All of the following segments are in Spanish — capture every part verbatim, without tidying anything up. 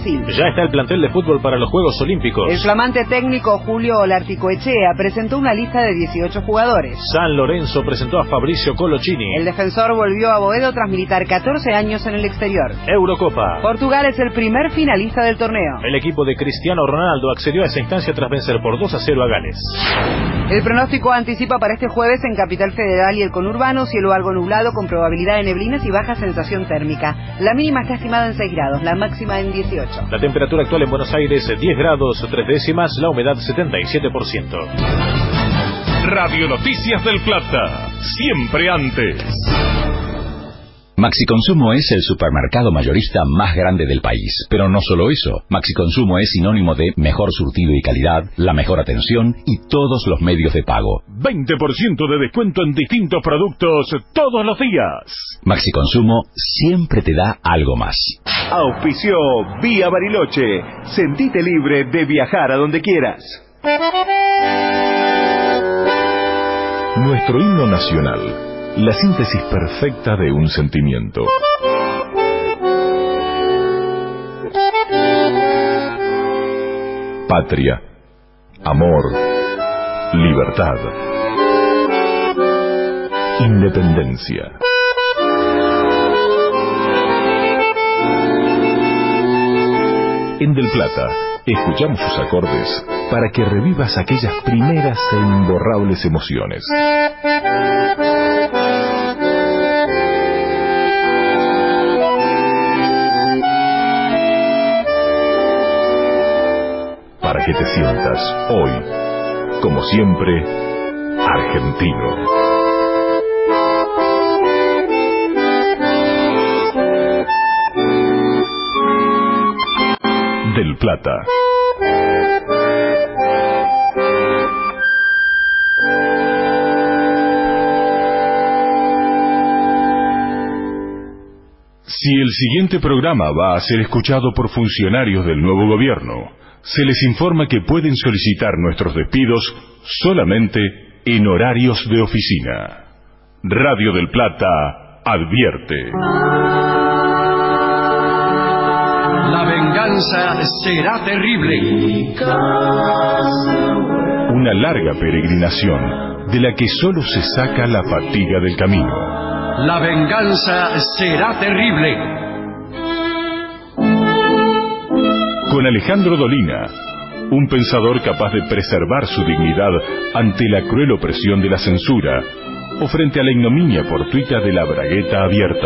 Brasil. Ya está el plantel de fútbol para los Juegos Olímpicos. El flamante técnico Julio Olarticoechea presentó una lista de dieciocho jugadores. San Lorenzo presentó a Fabricio Coloccini. El defensor volvió a Boedo tras militar catorce años en el exterior. Eurocopa. Portugal es el primer finalista del torneo. El equipo de Cristiano Ronaldo accedió a esa instancia tras vencer por dos a cero a Gales. El pronóstico anticipa para este jueves en Capital Federal y el conurbano cielo algo nublado con probabilidad de neblinas y baja sensación térmica. La mínima está estimada en seis grados, la máxima en dieciocho. La temperatura actual en Buenos Aires diez grados tres décimas, la humedad setenta y siete por ciento. Radio Noticias del Plata, siempre antes. Maxi Consumo es el supermercado mayorista más grande del país. Pero no solo eso, Maxi Consumo es sinónimo de mejor surtido y calidad, la mejor atención y todos los medios de pago. veinte por ciento de descuento en distintos productos todos los días. Maxi Consumo siempre te da algo más. Auspició Vía Bariloche. Sentite libre de viajar a donde quieras. Nuestro himno nacional. La síntesis perfecta de un sentimiento. Patria, amor, libertad, independencia. En Del Plata, escuchamos sus acordes para que revivas aquellas primeras e imborrables emociones. Para que te sientas hoy, como siempre, argentino. Del Plata. Si el siguiente programa va a ser escuchado por funcionarios del nuevo gobierno, se les informa que pueden solicitar nuestros despidos solamente en horarios de oficina. Radio del Plata advierte. La venganza será terrible. Una larga peregrinación de la que solo se saca la fatiga del camino. La venganza será terrible. Con Alejandro Dolina, un pensador capaz de preservar su dignidad ante la cruel opresión de la censura o frente a la ignominia fortuita de la bragueta abierta.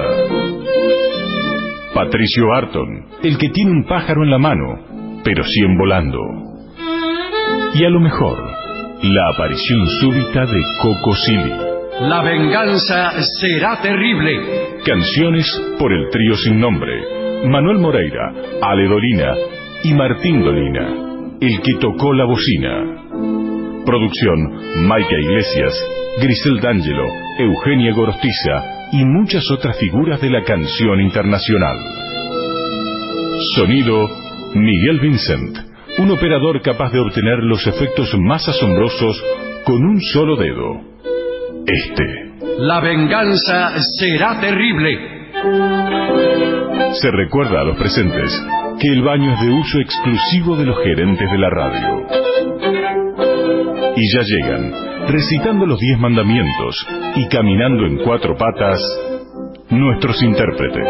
Patricio Arton, el que tiene un pájaro en la mano, pero cien volando. Y a lo mejor, la aparición súbita de Coco Silly. La venganza será terrible. Canciones por el trío sin nombre, Manuel Moreira, Ale Dolina y Martín Dolina, el que tocó la bocina. Producción, Maica Iglesias, Grisel D'Angelo, Eugenia Gorostiza y muchas otras figuras de la canción internacional. Sonido, Miguel Vincent, un operador capaz de obtener los efectos más asombrosos con un solo dedo. Este. La venganza será terrible. Se recuerda a los presentes que el baño es de uso exclusivo de los gerentes de la radio. Y ya llegan, recitando los diez mandamientos y caminando en cuatro patas, nuestros intérpretes.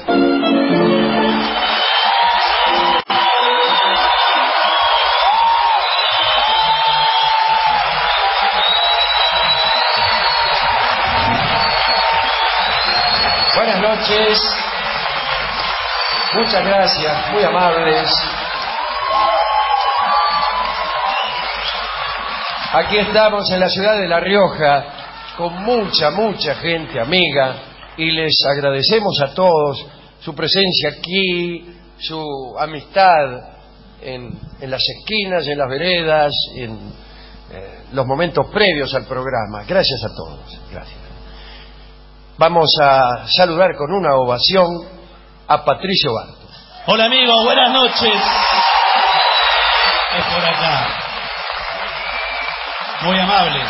Buenas noches. Muchas gracias, muy amables. Aquí estamos en la ciudad de La Rioja con mucha, mucha gente amiga y les agradecemos a todos su presencia aquí, su amistad en, en las esquinas, en las veredas, en eh, los momentos previos al programa. Gracias a todos. Gracias. Vamos a saludar con una ovación a Patricio Barton. Hola amigos, buenas noches. Es por acá. Muy amables.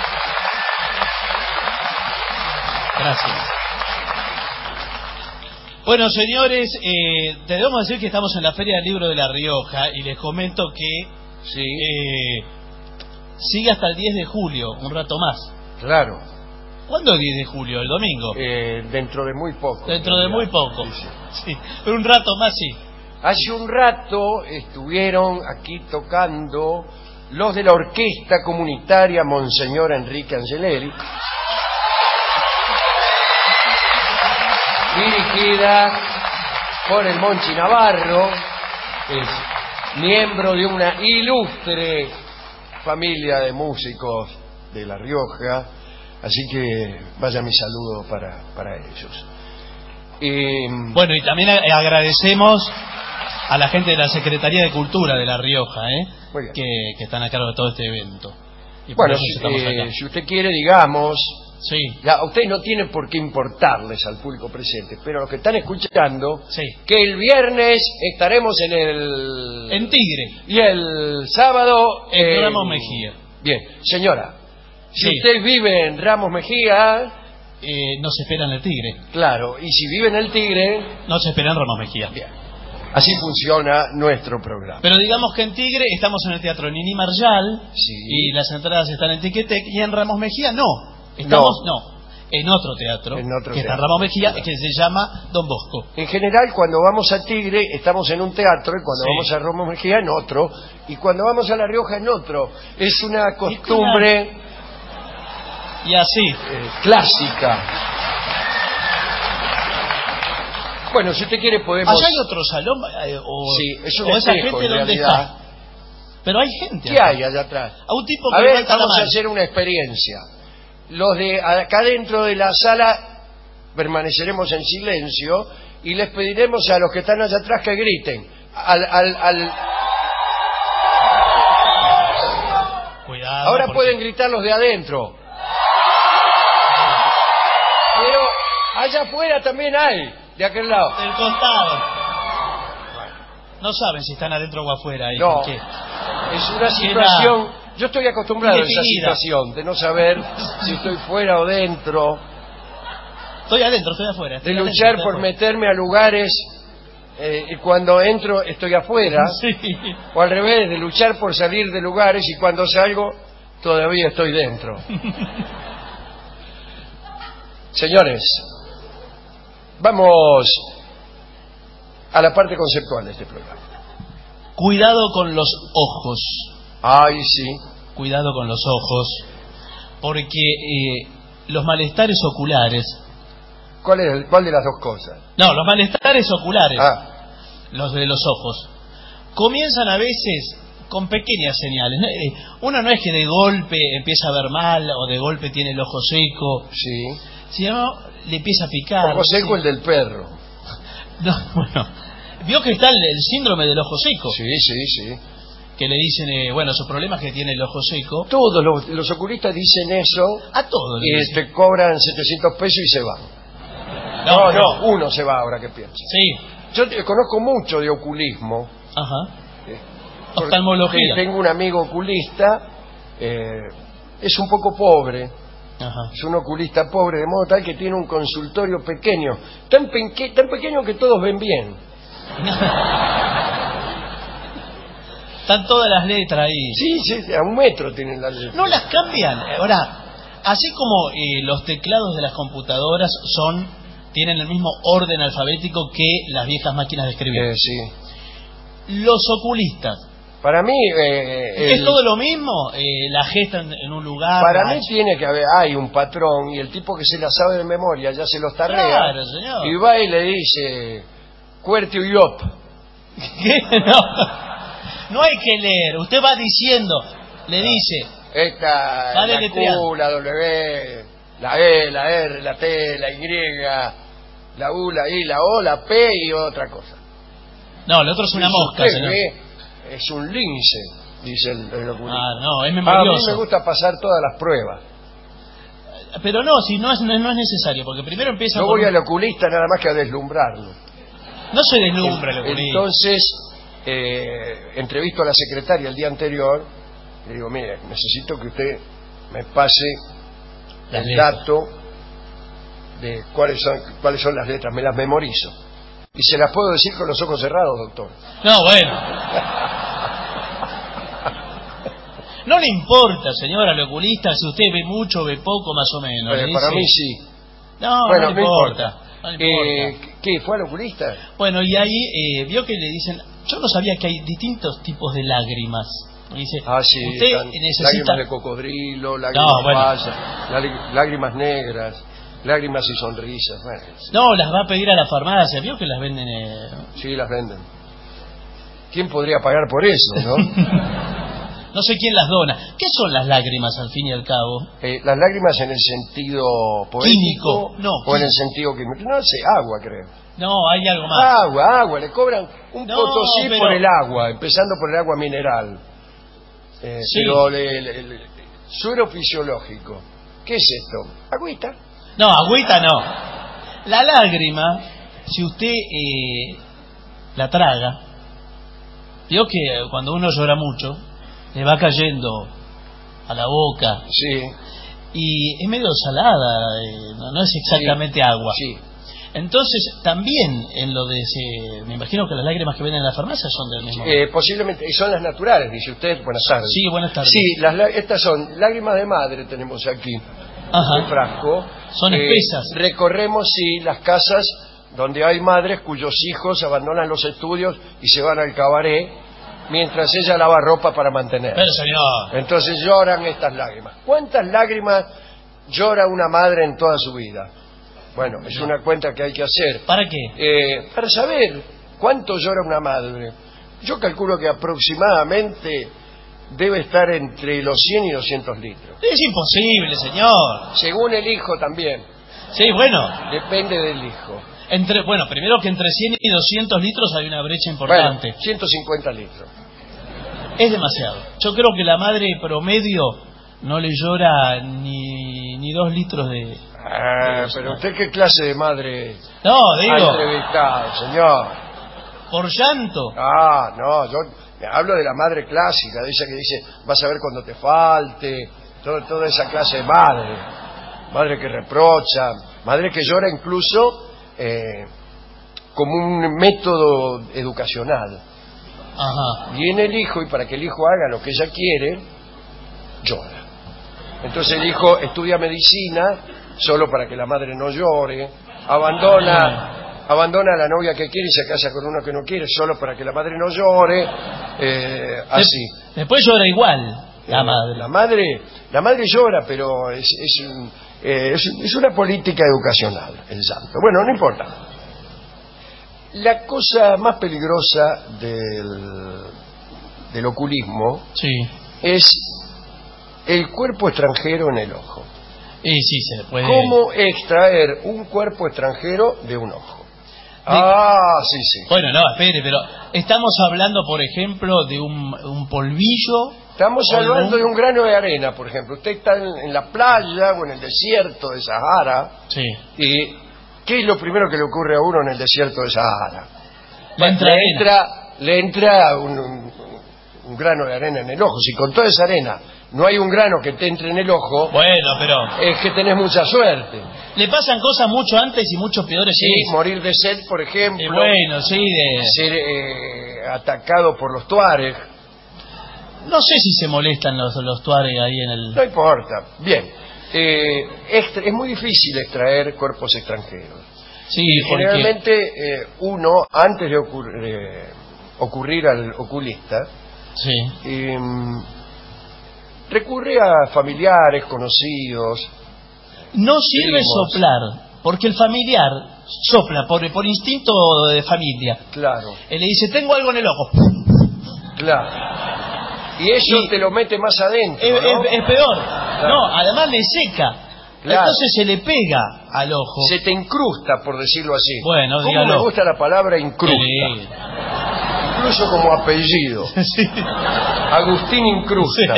Gracias. Bueno, señores, eh, debemos decir que estamos en la Feria del Libro de La Rioja y les comento que Sí. eh, sigue hasta el diez de julio, un rato más. Claro. ¿Cuándo es diez de julio? ¿El domingo? Eh, dentro de muy poco. Dentro de muy poco. Sí, sí. Sí, pero un rato más sí. Hace un rato estuvieron aquí tocando los de la Orquesta Comunitaria Monseñor Enrique Angeleri, dirigida por el Monchi Navarro, es miembro de una ilustre familia de músicos de La Rioja, así que vaya mi saludo para, para ellos. Eh, Bueno, y también agradecemos a la gente de la Secretaría de Cultura de La Rioja, ¿eh? Muy bien. Que, que están a cargo de todo este evento. Y por bueno, eso si, estamos eh, acá. si usted quiere, digamos, Sí, ya, a usted no tiene por qué importarles al público presente, pero los que están escuchando, sí. que el viernes estaremos en el... En Tigre, y el sábado en Ramos Mejía. Bien, señora, si Sí. usted vive en Ramos Mejía, Eh, no se espera en el Tigre. claro, y si vive en el Tigre, No se espera en Ramos Mejía. bien, así funciona nuestro programa. Pero digamos que en Tigre estamos en el Teatro Nini Marjal Sí. y las entradas están en Tiquetec, y en Ramos Mejía no. Estamos, No. no, en otro teatro, En otro que está en teatro, Ramos Mejía, claro. que se llama Don Bosco. En general, cuando vamos a Tigre, estamos en un teatro, y cuando Sí. vamos a Ramos Mejía, en otro, y cuando vamos a La Rioja, en otro. Es una costumbre Y así. eh, clásica. Bueno, si usted quiere podemos... ¿Allá hay otro salón? Eh, o, Sí, es un o esa espejo, gente en dónde realidad. está? Pero hay gente. ¿Qué acá. hay allá atrás? A un tipo que A le ver, falta la vamos a mano. hacer una experiencia. Los de acá dentro de la sala permaneceremos en silencio y les pediremos a los que están allá atrás que griten. Al, al, al... Cuidado. Ahora porque- pueden gritar los de adentro. Pero allá afuera también hay, de aquel lado. Del costado. No saben si están adentro o afuera. Ahí, No, ¿por qué? es una situación... Yo estoy acostumbrado a esa Indefinida. situación, de no saber si estoy fuera o dentro, Estoy adentro, estoy afuera. de estoy adentro, luchar estoy por afuera. meterme a lugares eh, y cuando entro estoy afuera, Sí. o al revés, de luchar por salir de lugares y cuando salgo todavía estoy dentro. Señores, vamos a la parte conceptual de este programa. Cuidado con los ojos. Ay, sí. Cuidado con los ojos. Porque eh, los malestares oculares. ¿Cuál es el, cuál de las dos cosas? No, los malestares oculares. Ah, Los de los ojos. Comienzan a veces con pequeñas señales. ¿no? Eh, Uno no es que de golpe empieza a ver mal o de golpe tiene el ojo seco. sí. Sino le empieza a picar. Ojo seco sí. el del perro. No, bueno. Vio que está el, el síndrome del ojo seco. Sí, sí, sí. Que le dicen, eh, bueno, su problema es que tiene el ojo seco. Todos los, los oculistas dicen eso A todos le y dicen. te cobran setecientos pesos y se van. No, No, no, uno se va ahora que piensa. Sí. Yo te- conozco mucho de oculismo. Ajá. eh, porque Oftalmología. Tengo un amigo oculista, eh, es un poco pobre, Ajá. es un oculista pobre, de modo tal que tiene un consultorio pequeño, tan, peque- tan pequeño que todos ven bien. Están todas las letras ahí. Sí, sí, a un metro tienen las letras. No las cambian. Ahora, así como eh, los teclados de las computadoras son tienen el mismo orden alfabético que las viejas máquinas de escribir. Eh, sí. Los oculistas. Para mí... eh, ¿Es el- todo lo mismo? Eh, la gesta en, en un lugar. Para la- mí tiene que haber, hay un patrón y el tipo que se la sabe de memoria ya se los tarrea Claro, señor. y va y le dice Cuerti Uyop. ¿Qué? No. No hay que leer. Usted va diciendo. Le dice. Esta, Va la deletreando. Q, la W, la E, la R, la T, la Y, la U, la I, la O, la P y otra cosa. No, el otro es una Y si mosca, usted señor. ve, es un lince, dice el, el oculista. Ah, no, es A mí memorioso. me gusta pasar todas las pruebas. Pero no, si no es, no es necesario, porque primero empieza Yo por voy un- al oculista nada más que a deslumbrarlo. No se deslumbra el oculista. Entonces, eh, entrevisto a la secretaria el día anterior, le digo, mire, necesito que usted me pase Las el letras. dato de cuáles son, cuáles son las letras, me las memorizo. Y se las puedo decir con los ojos cerrados, doctor. No, bueno. No le importa, señor, al oculista, si usted ve mucho o ve poco, más o menos. Eh, para mí sí. No, bueno, no le no importa. importa. No le importa. Eh, ¿Qué? ¿Fue al oculista? Bueno, y ahí eh, vio que le dicen... Yo no sabía que hay distintos tipos de lágrimas. Y dice, ah, sí, usted necesita... lágrimas de cocodrilo, lágrimas no, bueno. falsas, lágrimas negras, lágrimas y sonrisas. Bueno, sí. No, las va a pedir a la farmacia. Vio que las venden... Eh... Sí, las venden. ¿Quién podría pagar por eso, no? No sé quién las dona. ¿Qué son las lágrimas, al fin y al cabo? Eh, las lágrimas en el sentido poético. Químico, no. O en el sentido químico. No sé, agua, creo. No, hay algo más. Agua, agua. Le cobran un no, potosí pero... por el agua, empezando por el agua mineral. Eh, sí. Pero le, le, le, suero fisiológico. ¿Qué es esto? ¿Agüita? No, agüita no. La lágrima, si usted eh, la traga, vio que cuando uno llora mucho, le va cayendo a la boca. Sí. Y es medio salada, eh, no, no es exactamente sí. agua. Sí. Entonces, también en lo de ese... Me imagino que las lágrimas que venden en la farmacia son del mismo... Eh, posiblemente, y son las naturales, dice usted. Buenas tardes. Sí, buenas tardes. Sí, las, estas son lágrimas de madre, tenemos aquí. Ajá. Un frasco. Son eh, espesas. Recorremos, sí, las casas donde hay madres cuyos hijos abandonan los estudios y se van al cabaret, mientras ella lava ropa para mantener. Pero, señor... Entonces lloran estas lágrimas. ¿Cuántas lágrimas llora una madre en toda su vida? Bueno, es una cuenta que hay que hacer. ¿Para qué? Eh, para saber cuánto llora una madre. Yo calculo que aproximadamente debe estar entre los cien y doscientos litros. Es imposible, señor. Según el hijo también. Sí, bueno. Depende del hijo. Entre, bueno, primero que entre cien y doscientos litros hay una brecha importante. Bueno, ciento cincuenta litros. Es demasiado. Yo creo que la madre promedio no le llora ni, ni dos litros de... Ah, pero usted qué clase de madre no, digo, ha entrevistado, señor. ¿Por llanto? Ah, no, yo hablo de la madre clásica, de esa que dice, vas a ver cuando te falte, todo, toda esa clase de madre. Madre que reprocha, madre que llora incluso eh, como un método educacional. Ajá. Viene el hijo y para que el hijo haga lo que ella quiere, llora. Entonces el hijo estudia medicina solo para que la madre no llore, abandona abandona a la novia que quiere y se casa con uno que no quiere solo para que la madre no llore, eh, así. Después llora igual la eh, madre. La madre, la madre llora, pero es, es, un, eh, es, es una política educacional el llanto. Bueno, no importa. La cosa más peligrosa del, del oculismo sí. es el cuerpo extranjero en el ojo. Y sí, se puede. ¿Cómo extraer un cuerpo extranjero de un ojo? De... Ah, sí, sí. Bueno, no, espere, pero estamos hablando, por ejemplo, de un, un polvillo. Estamos hablando un... de un grano de arena, por ejemplo. Usted está en, en la playa o en el desierto de Sahara. Sí. ¿Y qué es lo primero que le ocurre a uno en el desierto de Sahara? Le entra, le entra, le entra un, un, un grano de arena en el ojo. Si con toda esa arena no hay un grano que te entre en el ojo, bueno, pero es que tenés mucha suerte. Le pasan cosas mucho antes y mucho peores. Sí, es. morir de sed, por ejemplo. Eh, bueno, sí, de... Ser eh, atacado por los tuareg. No sé si se molestan los, los tuareg ahí en el... No importa. Bien. Eh, extra, es muy difícil extraer cuerpos extranjeros. Sí, porque... Generalmente eh, uno, antes de ocurrir, eh, ocurrir al oculista, sí. eh, recurre a familiares, conocidos. No sirve primos. Soplar, porque el familiar sopla por, por instinto de familia. Claro. Él le dice, tengo algo en el ojo. Claro. Y eso y te lo mete más adentro, es, ¿no? es, es peor. Claro. No, además le seca. Claro. Entonces se le pega al ojo. Se te incrusta, por decirlo así. Bueno, ¿Cómo dígalo? me gusta la palabra incrusta? Sí. Incluso como apellido. Sí. Agustín Incrusta.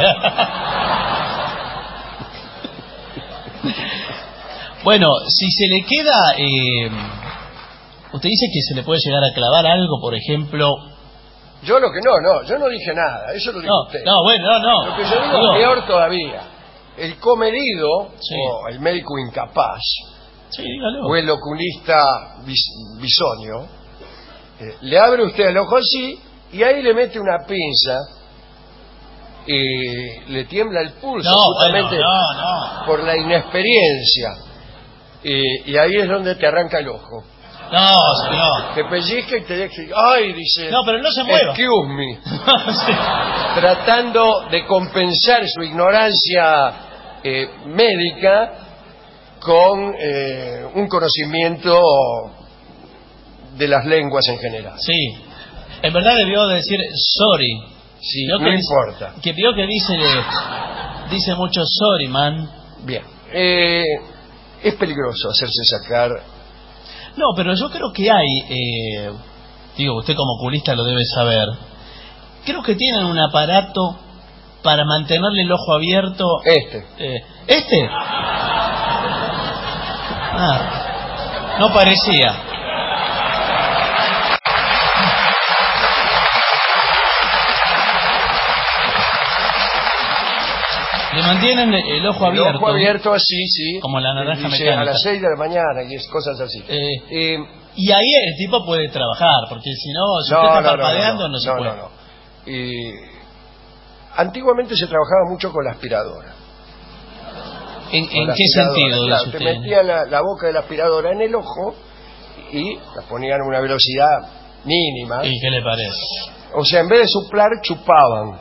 Sí. Bueno, si se le queda... Eh, usted dice que se le puede llegar a clavar algo, por ejemplo... Yo lo que no, no, yo no dije nada, eso lo dijo no, usted. No, bueno, no, no. Lo que yo digo no. es peor todavía. El comedido, sí. o el médico incapaz, sí, dígalo. o el oculista bis, bisonio, Eh, le abre usted el ojo así y ahí le mete una pinza y le tiembla el pulso, No, justamente bueno, no, no. por la inexperiencia. Y, y ahí es donde te arranca el ojo. No, señor. Te pellizca y te deja... ¡Ay! Dice... No, pero no se mueva. Excuse me. Sí. Tratando de compensar su ignorancia eh, médica con eh, un conocimiento de las lenguas en general. Sí. En verdad debió decir sorry. Sí, Vio no que importa. Dice, que vio que dice, dice mucho sorry, man. Bien. Eh, es peligroso hacerse sacar... No, pero yo creo que hay, eh, digo, usted como oculista lo debe saber, creo que tienen un aparato para mantenerle el ojo abierto. Este. Eh, ¿Este? Ah, no parecía. Le mantienen el ojo abierto. El ojo abierto así, sí. Como la naranja Dice, mecánica. a las seis de la mañana y es cosas así. Eh, Eh, y ahí el tipo puede trabajar, porque si no, si no, usted está no, no, parpadeando, no, no, se no, puede. no, no. Y antiguamente se trabajaba mucho con la aspiradora. ¿En, Con en la qué aspiradora, sentido? claro, dice te usted? metían la, la boca de la aspiradora en el ojo y la ponían a una velocidad mínima. ¿Y qué le parece? O sea, en vez de soplar, chupaban.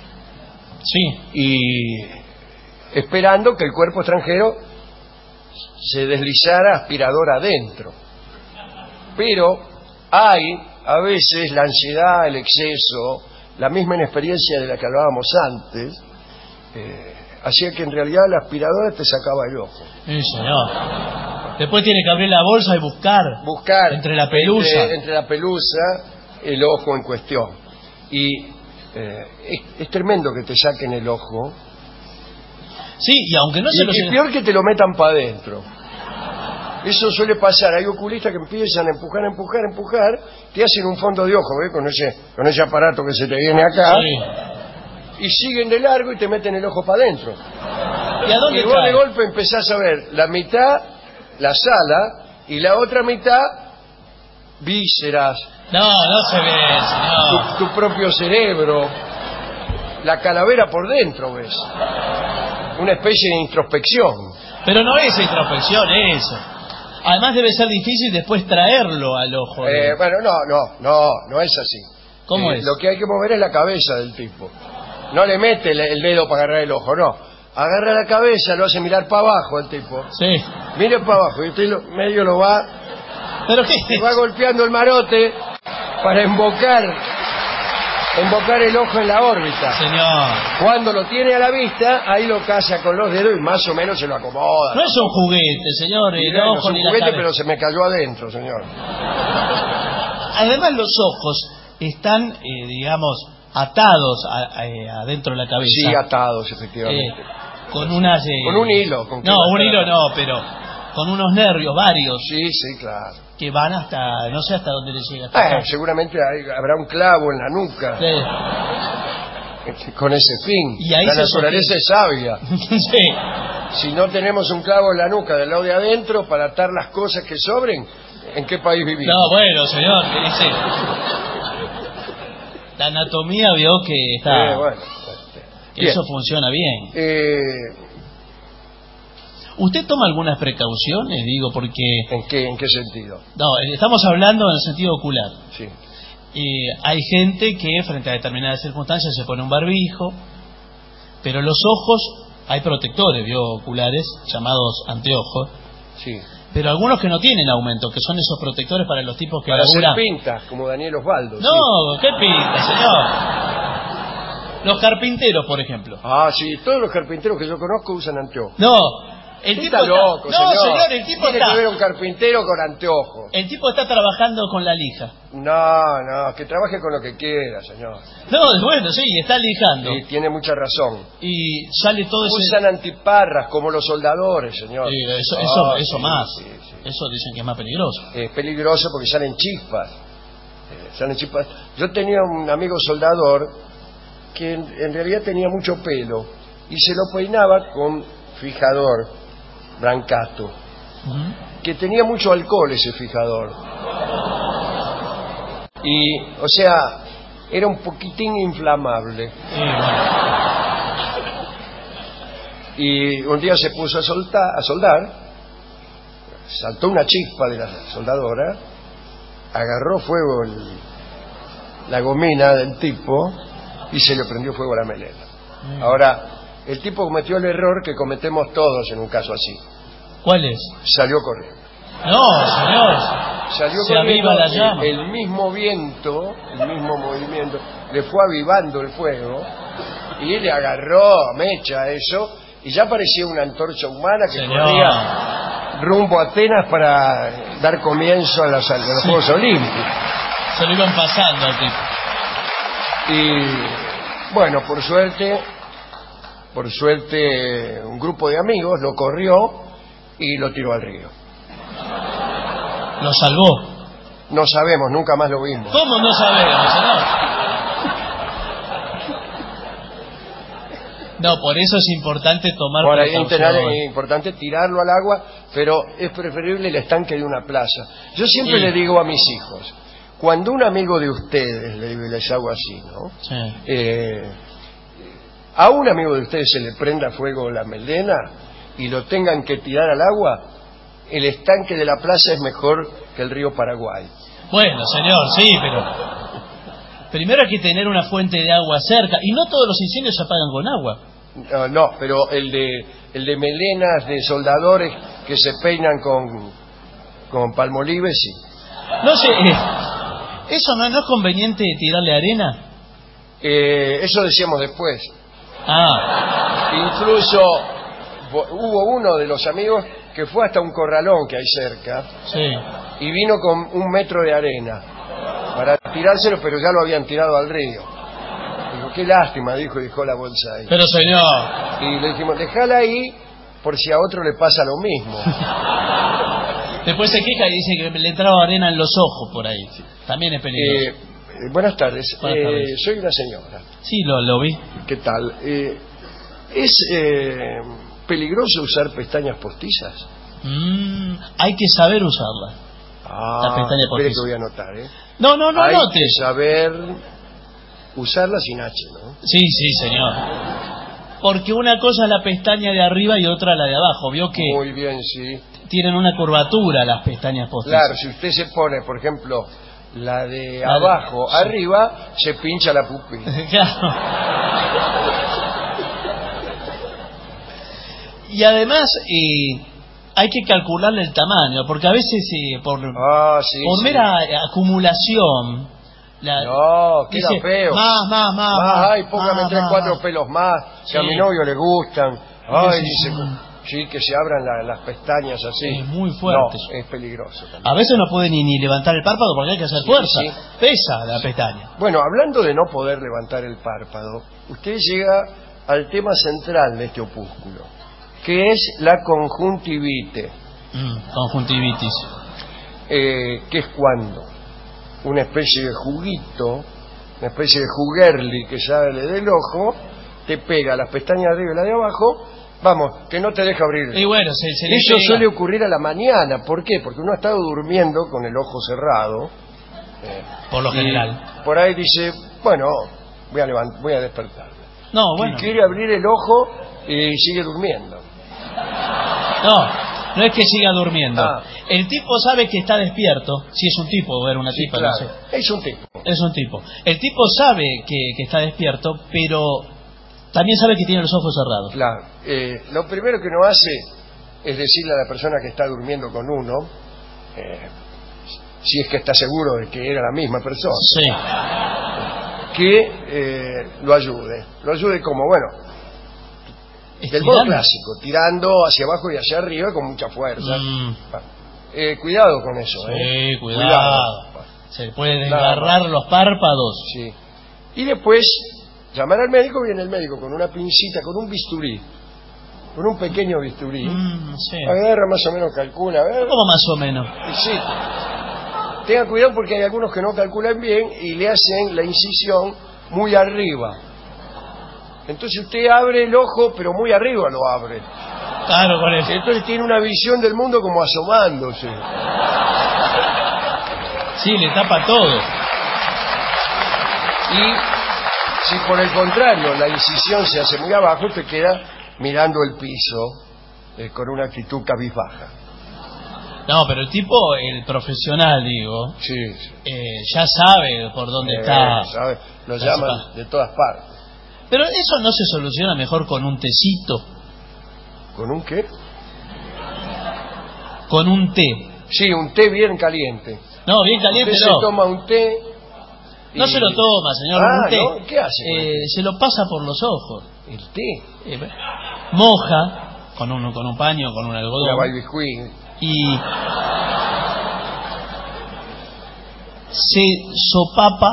Sí. Y esperando que el cuerpo extranjero se deslizara aspiradora adentro. Pero hay, a veces, la ansiedad, el exceso, la misma inexperiencia de la que hablábamos antes, eh, hacía que en realidad la aspiradora te sacaba el ojo. Sí, señor. Después tiene que abrir la bolsa y buscar. Buscar entre la pelusa. Entre, entre la pelusa, el ojo en cuestión. Y eh, es, es tremendo que te saquen el ojo. Sí, y aunque no y, se lo... y peor que te lo metan para adentro. Eso suele pasar. Hay oculistas que empiezan a empujar, a empujar, a empujar, te hacen un fondo de ojo, ¿ves? Con ese, con ese aparato que se te viene acá. Sí. Y siguen de largo y te meten el ojo para adentro. ¿Y a dónde Y vos cae? de golpe empezás a ver la mitad, la sala, y la otra mitad, vísceras, No, no se ve, señor. tu, tu propio cerebro, la calavera por dentro, ¿ves? Una especie de introspección. Pero no es introspección, es eso. Además debe ser difícil después traerlo al ojo. Eh, bueno, no, no, no, no es así. ¿Cómo Eh, es? Lo que hay que mover es la cabeza del tipo. No le mete el, el dedo para agarrar el ojo, no. Agarra la cabeza, lo hace mirar para abajo al tipo. Sí. Mire para abajo y usted lo- medio lo va, ¿Pero qué le es? va golpeando el marote para invocar, invocar el ojo en la órbita. Señor. Cuando lo tiene a la vista, ahí lo caza con los dedos y más o menos se lo acomoda. No es un juguete, señor, Y el bueno, es ojo un ni la juguete, cabeza. pero se me cayó adentro, señor. Además los ojos están, eh, digamos, atados a- a- adentro de la cabeza. Sí, atados, Eh, efectivamente. con unas... eh, Con un hilo, ¿con qué No, va a un estar hilo atado? no, pero con unos nervios varios Sí, sí, claro. que van hasta, no sé hasta dónde les llega. Hasta Eh, acá. seguramente hay- habrá un clavo en la nuca Sí. con ese fin. Y ahí la se naturaleza es sabia. Sí. Si no tenemos un clavo en la nuca del lado de adentro para atar las cosas que sobren, ¿en qué país vivimos? No, bueno, señor, que dice... La anatomía vio que está... Eh, bueno, este, que bien. eso funciona bien. Eh, ¿Usted toma algunas precauciones? Digo, porque... ¿en, qué, ¿En qué sentido? No, estamos hablando en el sentido ocular. Sí. Eh, hay gente que frente a determinadas circunstancias se pone un barbijo, pero los ojos, hay protectores biooculares llamados anteojos, Sí. pero algunos que no tienen aumento, que son esos protectores para los tipos que Para hacer laburan. pintas, como Daniel Osvaldo. No, sí. ¿qué pinta, señor? Los carpinteros, por ejemplo. Ah, sí, todos los carpinteros que yo conozco usan anteojos. No, el Usted tipo está loco, no, señor, el tipo Tiene está, que ver un carpintero con anteojos. el tipo está trabajando con la lija. No, no, que trabaje con lo que quiera, señor. No, bueno, sí, está lijando. Y tiene mucha razón. Y sale todo ese... Usan antiparras como los soldadores, señor. Sí, eso, eso, Ah, eso sí, más. sí, sí. Eso dicen que es más peligroso. Es peligroso porque salen chispas. Eh, salen chispas. Yo tenía un amigo soldador que en, en realidad tenía mucho pelo y se lo peinaba con fijador, brancato, Ujú. que tenía mucho alcohol ese fijador. Y, o sea, era un poquitín inflamable. Sí, bueno. Y un día se puso a, soltar, a soldar, saltó una chispa de la soldadora, agarró fuego el, la gomina del tipo y se le prendió fuego a la melena. Mm. Ahora, el tipo cometió el error que cometemos todos en un caso así. ¿Cuál es? Salió corriendo. No, señor. Salió se corriendo, aviva la llama. El, el mismo viento, el mismo movimiento, le fue avivando el fuego y le agarró mecha a eso y ya parecía una antorcha humana que señor. corría rumbo a Atenas para dar comienzo a, las, a los sí. Juegos Olímpicos. Se lo iban pasando al tipo. Y bueno, por suerte, por suerte, un grupo de amigos lo corrió y lo tiró al río. ¿Lo salvó? No sabemos, nunca más lo vimos. ¿Cómo no sabemos, señor? No, por eso es importante tomar por ahí precaución. Es importante tirarlo al agua, pero es preferible el estanque de una plaza. Yo siempre sí. le digo a mis hijos, cuando un amigo de ustedes, les hago así, ¿no? Sí. Eh, a un amigo de ustedes se le prenda fuego la melena y lo tengan que tirar al agua, el estanque de la plaza es mejor que el río Paraguay. Bueno, señor, sí, pero primero hay que tener una fuente de agua cerca y no todos los incendios se apagan con agua. No, no, pero el de el de melenas de soldadores que se peinan con con palmolive, sí. No sé, eh, ¿eso no, no es conveniente tirarle arena? Eh, eso decíamos después. Ah. Incluso hubo uno de los amigos que fue hasta un corralón que hay cerca. Sí. Y vino con un metro de arena para tirárselo, pero ya lo habían tirado al río. Dijo, qué lástima, dijo, y dejó la bolsa ahí. Pero señor. Y le dijimos, déjala ahí por si a otro le pasa lo mismo. Después se queja y dice que le entraba arena en los ojos por ahí. También es peligroso. Eh, eh, buenas tardes. Buenas tardes. Eh, soy una señora. Sí, lo, lo vi. ¿Qué tal? Eh, ¿Es eh, peligroso usar pestañas postizas? Mm, hay que saber usarlas. Ah, la pestaña espere postiza. que voy a anotar, ¿eh? No, no, no Hay anote. que saber usarla sin H, ¿no? Sí, sí, señor. Porque una cosa es la pestaña de arriba y otra la de abajo. Vio que muy bien, sí. Tienen una curvatura las pestañas postizas. Claro, si usted se pone, por ejemplo, la de la abajo, de... arriba, se pincha la pupila. Claro. Y además eh, hay que calcularle el tamaño, porque a veces eh, por, ah, sí, por sí. mera acumulación la, no, queda dice, feo. Más, más, más. más ay, póngame más, tres, más, cuatro más. pelos más, sí. que a mi novio le gustan. Ay, sí, dice, sí. sí, que se abran la, las pestañas así. Es muy fuerte. No, es peligroso también. A veces no puede ni, ni levantar el párpado porque hay que hacer sí, fuerza. Sí. Pesa la pestaña. Bueno, hablando de no poder levantar el párpado, usted llega al tema central de este opúsculo, que es la conjuntivite. Mm, conjuntivitis. Eh, que es cuando una especie de juguito, una especie de juguerli que sale del ojo, te pega las pestañas de arriba y la de abajo, vamos, que no te deja abrir. Y bueno, se, se le Eso pega. suele ocurrir a la mañana. ¿Por qué? Porque uno ha estado durmiendo con el ojo cerrado. Eh, Por lo general. Por ahí dice, bueno, voy a, levant voy a despertarme. No, bueno. Y quiere abrir el ojo y sigue durmiendo. No, no es que siga durmiendo. Ah. El tipo sabe que está despierto. Si es un tipo o era una Sí, tipa, claro. no sé. Es un tipo. Es un tipo. El tipo sabe que, que está despierto, pero también sabe que tiene los ojos cerrados. Claro. Eh, lo primero que uno hace es decirle a la persona que está durmiendo con uno, eh, si es que está seguro de que era la misma persona, Sí. que eh, lo ayude. Lo ayude como, bueno, del modo clásico, tirando hacia abajo y hacia arriba con mucha fuerza. Mm. Eh, cuidado con eso. Sí, eh. cuidado. cuidado. Se puede desgarrar los párpados. Sí. Y después, llamar al médico, viene el médico con una pincita, con un bisturí, con un pequeño bisturí. Mm, sí. Agarra, más o menos calcula, a ver. ¿Cómo más o menos? Y sí. Tenga cuidado porque hay algunos que no calculan bien y le hacen la incisión muy arriba. Entonces usted abre el ojo, pero muy arriba lo abre. Claro, con eso. Entonces tiene una visión del mundo como asomándose. Sí, le tapa todo. Y si por el contrario la incisión se hace muy abajo, usted queda mirando el piso eh, con una actitud cabizbaja. No, pero el tipo, el profesional, digo, sí, sí. Eh, ya sabe por dónde eh, está. Sabe. Lo llaman de todas partes. Pero eso no se soluciona mejor con un tecito. ¿Con un qué? Con un té. Sí, un té bien caliente. No, bien caliente usted no. se toma un té. Y... No se lo toma, señor. Ah, un té. ¿no? ¿Qué hace? Eh, se lo pasa por los ojos. ¿El té? Eh, moja con un, con un paño, con un algodón. Una balbiscuí. Y se sopapa.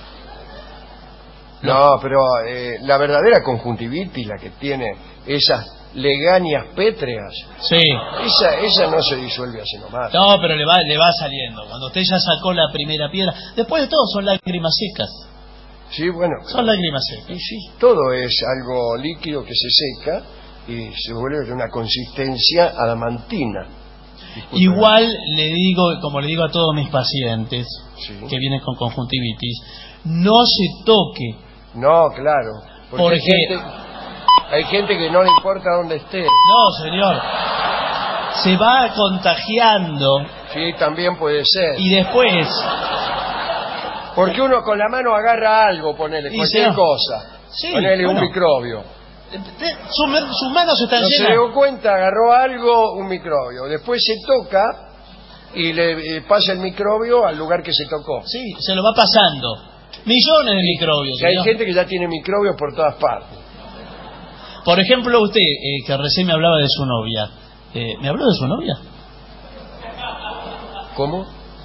No, pero eh, la verdadera conjuntivitis, la que tiene esas legañas pétreas, sí, esa, esa no se disuelve así nomás. No, pero le va, le va saliendo. Cuando usted ya sacó la primera piedra, después de todo son lágrimas secas. Sí, bueno. Son lágrimas secas. Y sí, todo es algo líquido que se seca y se vuelve de una consistencia adamantina. Disculpe. Igual le digo, como le digo a todos mis pacientes, sí, que vienen con conjuntivitis, no se toque. No, claro. Porque, porque... Hay, gente, hay gente que no le importa dónde esté. No, señor. Se va contagiando. Sí, también puede ser. Y después... Porque uno con la mano agarra algo, ponele, cualquier señor. cosa. Sí, ponele bueno. un microbio. Sus su manos están no llenas. Se dio cuenta, agarró algo, un microbio. Después se toca y le eh, pasa el microbio al lugar que se tocó. Sí, se lo va pasando. Millones de microbios. Y hay gente que ya tiene microbios por todas partes. Por ejemplo, usted, eh, que recién me hablaba de su novia. Eh, ¿Me habló de su novia? ¿Cómo?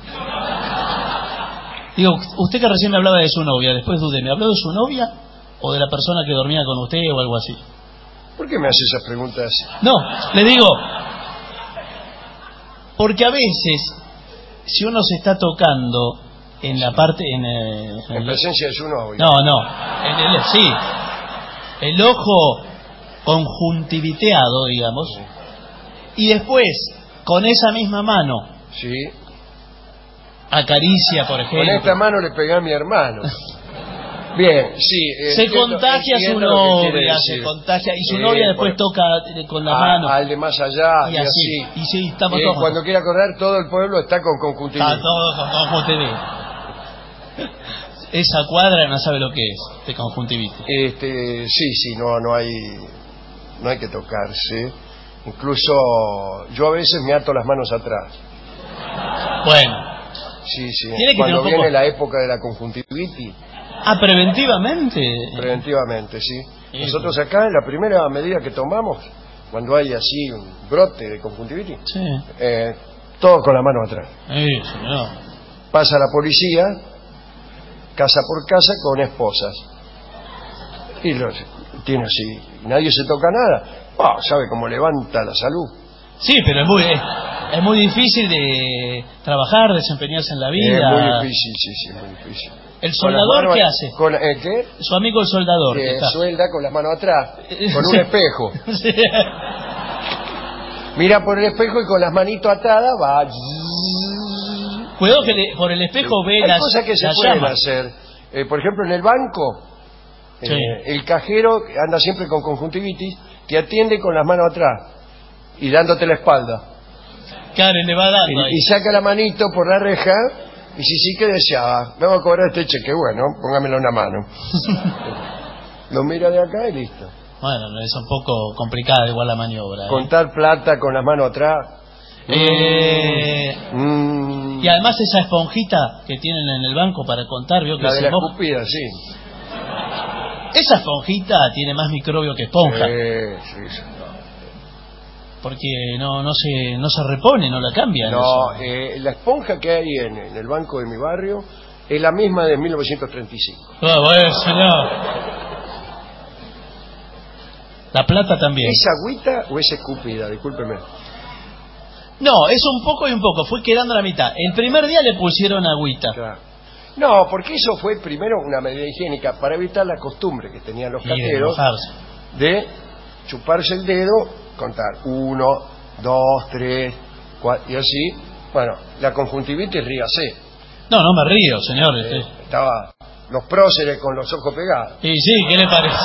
Digo, usted que recién me hablaba de su novia, después dudé, ¿me habló de su novia o de la persona que dormía con usted o algo así? ¿Por qué me hace esas preguntas? No, le digo, porque a veces, si uno se está tocando en la parte... En, eh, en, en el, presencia de su novia. No, no, en el, sí, el ojo conjuntiviteado, digamos, sí, y después, con esa misma mano... Sí. Acaricia, por ejemplo. Con esta mano le pegué a mi hermano. Bien, sí. Se entiendo, contagia su novia, se contagia, y su eh, novia después bueno, toca con la a, mano. Al de más allá, y, y así. así. Y sí, estamos eh, todos. Cuando quiera correr, todo el pueblo está con conjuntivitis. Está todo con conjuntivitis. Esa cuadra no sabe lo que es, de conjuntivitis. Este, sí, sí, no, no hay, no hay que tocarse. Incluso yo a veces me ato las manos atrás. Bueno. Sí, sí. Tiene que Cuando tener un viene poco... la época de la conjuntivitis. Ah, preventivamente. Preventivamente, sí. sí. Nosotros acá, la primera medida que tomamos, cuando hay así un brote de conjuntivitis, sí, eh, todo con la mano atrás. Sí, señor. Pasa la policía, casa por casa, con esposas. Y los tiene así. Nadie se toca nada. Oh, ¿sabe cómo levanta la salud? Sí, pero es muy... Es... Es muy difícil de trabajar, desempeñarse en la vida. Es muy difícil, sí, sí, muy difícil. ¿El soldador manos, qué hace? Con, ¿eh, ¿Qué? Su amigo el soldador. Eh, suelda con las manos atrás, con un espejo. Sí. Mira por el espejo y con las manitos atadas va... Cuidado que le, por el espejo sí. ve Hay las cosas que se pueden llamas. hacer. Eh, por ejemplo, en el banco, sí, eh, el cajero anda siempre con conjuntivitis, te atiende con las manos atrás y dándote la espalda. Claro, le va dando y, y saca la manito por la reja y si sí que deseaba, vamos a cobrar este cheque, bueno, póngamelo en la mano. Lo mira de acá y listo. Bueno, es un poco complicada igual la maniobra. ¿eh? Contar plata con las manos atrás. Eh, mm. Y además esa esponjita que tienen en el banco para contar, vio que la de se la moja. escupida, sí. Esa esponjita tiene más microbio que esponja. Eh, sí, sí. Porque no no se no se repone, no la cambian. No, eh, la esponja que hay en, en el banco de mi barrio es la misma de mil novecientos treinta y cinco. Ah, bueno, señor. La plata también. ¿Es agüita o es escupida? Discúlpeme. No, es un poco y un poco. Fue quedando a la mitad. El primer día le pusieron agüita. Claro. No, porque eso fue primero una medida higiénica para evitar la costumbre que tenían los cajeros de chuparse el dedo, contar uno, dos, tres, cuatro, y así. Bueno, la conjuntivitis, ríase. No, no me río, señor. Eh, estaba los próceres con los ojos pegados. Y sí, ¿qué le parece?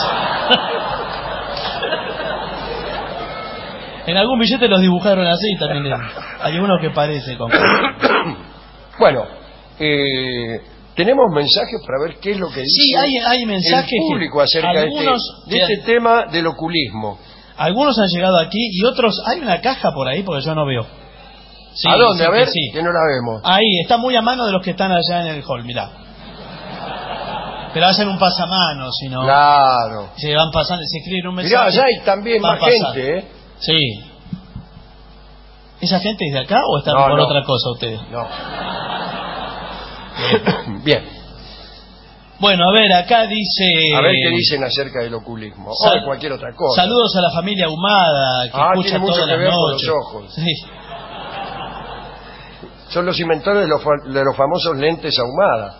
En algún billete los dibujaron así también. Hay uno que parece con... Bueno, eh, tenemos mensajes para ver qué es lo que dice sí, hay, hay mensajes el público acerca de este, de este tema del oculismo. Algunos han llegado aquí y otros... Hay una caja por ahí porque yo no veo. Sí, ¿A dónde? A ver, que, sí. que no la vemos. Ahí, está muy a mano de los que están allá en el hall, mirá. Pero hacen un pasamano, si no... Claro. Se van pasando, se escriben un mensaje. Mirá, allá hay también más pasando. gente, ¿eh? Sí. ¿Esa gente es de acá o están no, por no. otra cosa ustedes? No. Bien. Bien. Bueno, a ver, acá dice... A ver qué dicen acerca del oculismo. Sal... O de cualquier otra cosa. Saludos a la familia Ahumada, que ah, escucha tiene mucho todas que las ver noches. con los ojos. Sí. Son los inventores de los, de los famosos lentes Ahumada.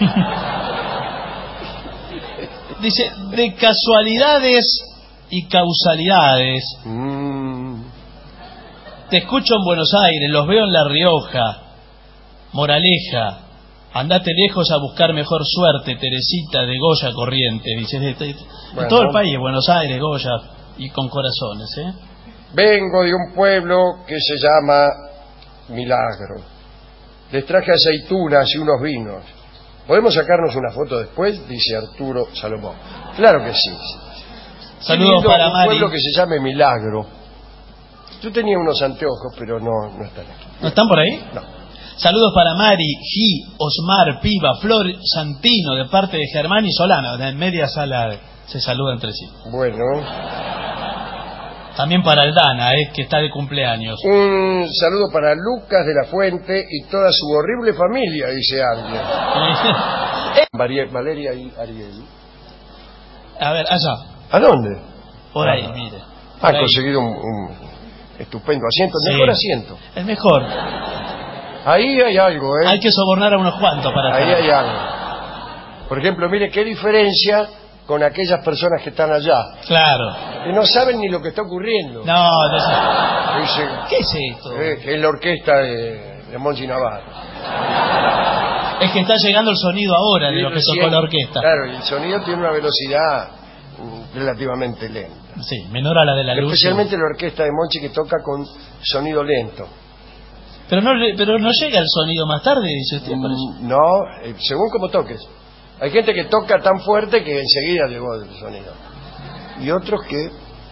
Dice, de casualidades y causalidades. Mm. Te escucho en Buenos Aires, los veo en La Rioja. Moraleja, andate lejos a buscar mejor suerte, Teresita de Goya Corriente. Dice, de, de, de bueno. todo el país, Buenos Aires, Goya, y con corazones, ¿eh? Vengo de un pueblo que se llama Milagro. Les traje aceitunas y unos vinos. ¿Podemos sacarnos una foto después? Dice Arturo Salomón. Claro que sí. Saludos para un Mari. Un pueblo que se llame Milagro. Yo tenía unos anteojos, pero no, no están aquí. ¿No están por ahí? No. Saludos para Mari, Gi, Osmar, Piva, Flor, Santino, de parte de Germán y Solano. En media sala se saludan entre sí. Bueno. También para Aldana, eh, que está de cumpleaños. Un saludo para Lucas de la Fuente y toda su horrible familia, dice alguien. María, Valeria y Ariel. A ver, allá. ¿A dónde? Por ahí, mire. Por Han ahí. conseguido un, un estupendo asiento, el Sí. mejor asiento. El mejor. Ahí hay algo, ¿eh? Hay que sobornar a unos cuantos para... Ahí hay algo. Por ejemplo, mire qué diferencia con aquellas personas que están allá. Claro. Que no saben ni lo que está ocurriendo. No, no sé. Dicen, ¿Qué es esto? eh, que es la orquesta de, de Monchi Navarro. Es que está llegando el sonido ahora de Y lo que recién- tocó la orquesta. Claro, y el sonido tiene una velocidad mm, relativamente lenta. Sí, menor a la de la luz. Especialmente la orquesta de Monchi que toca con sonido lento. Pero no, pero no llega el sonido más tarde, dice usted. Por eso. Mm, No, eh, según como toques. Hay gente que toca tan fuerte que enseguida llegó el sonido. Y otros que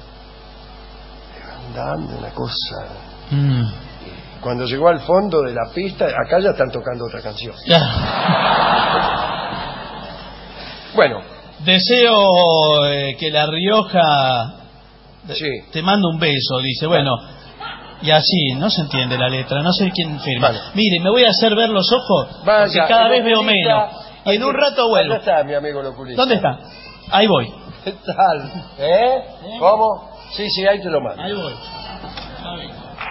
van dando una cosa. Mm. Cuando llegó al fondo de la pista, acá ya están tocando otra canción. Bueno. Deseo eh, que La Rioja Sí. te mando un beso, dice. Bueno, y así, no se entiende la letra, no sé quién firma. Vale. Mire, me voy a hacer ver los ojos, Vaya, porque cada el vez veo oculista, menos. Y en un rato vuelvo. ¿Dónde está mi amigo el oculista? ¿Dónde está? Ahí voy. ¿Qué tal? ¿Eh? ¿Cómo? Sí, sí, ahí te lo mando. Ahí voy. Ahí.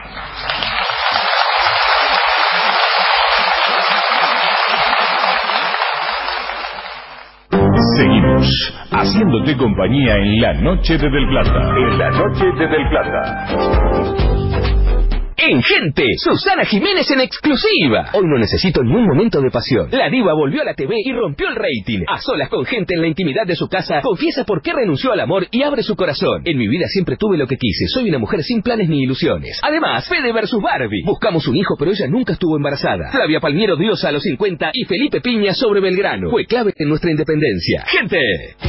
Seguimos haciéndote compañía en la noche de Del Plata. En la noche de Del Plata. En Gente, Susana Jiménez en exclusiva. Hoy no necesito ni un momento de pasión. La diva volvió a la T V y rompió el rating. A solas con Gente en la intimidad de su casa, confiesa por qué renunció al amor y abre su corazón. En mi vida siempre tuve lo que quise. Soy una mujer sin planes ni ilusiones. Además, Fede versus Barbie. Buscamos un hijo, pero ella nunca estuvo embarazada. Flavia Palmiero diosa a los cincuenta y Felipe Piña sobre Belgrano. Fue clave en nuestra independencia. Gente.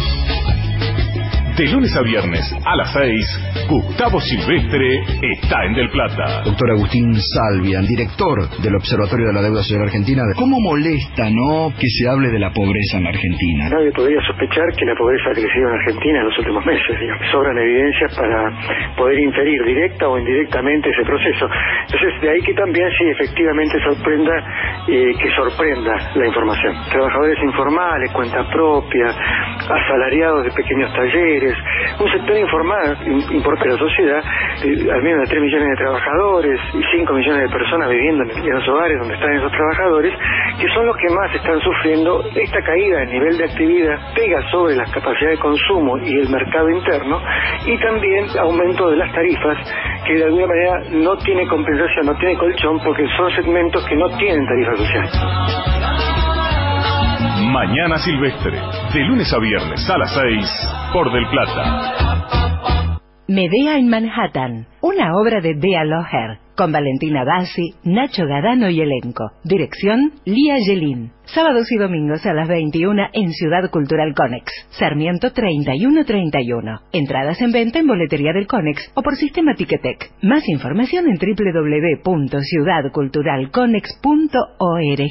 De lunes a viernes a las seis, Gustavo Silvestre está en Del Plata. Doctor Agustín Salvia, director del Observatorio de la Deuda Social Argentina. ¿Cómo molesta, no, que se hable de la pobreza en la Argentina? Nadie podría sospechar que la pobreza ha crecido en Argentina en los últimos meses. Digamos. Sobran evidencias para poder inferir directa o indirectamente ese proceso. Entonces, de ahí que también sí efectivamente sorprenda, eh, que sorprenda la información. Trabajadores informales, cuenta propia, asalariados de pequeños talleres, un sector informal importante de la sociedad, eh, al menos de tres millones de trabajadores y cinco millones de personas viviendo en, en los hogares donde están esos trabajadores, que son los que más están sufriendo esta caída del nivel de actividad, pega sobre las capacidades de consumo y el mercado interno, y también aumento de las tarifas, que de alguna manera no tiene compensación, no tiene colchón, porque son segmentos que no tienen tarifa social. Mañana Silvestre, de lunes a viernes a las seis, por Del Plata. Medea en Manhattan, una obra de Dea Loher, con Valentina Bassi, Nacho Gadano y elenco. Dirección, Lía Yelin. Sábados y domingos a las veintiuna en Ciudad Cultural Conex, Sarmiento treinta y uno treinta y uno. Entradas en venta en boletería del Conex o por sistema Ticketek. Más información en doble u doble u doble u punto ciudad cultural conex punto org.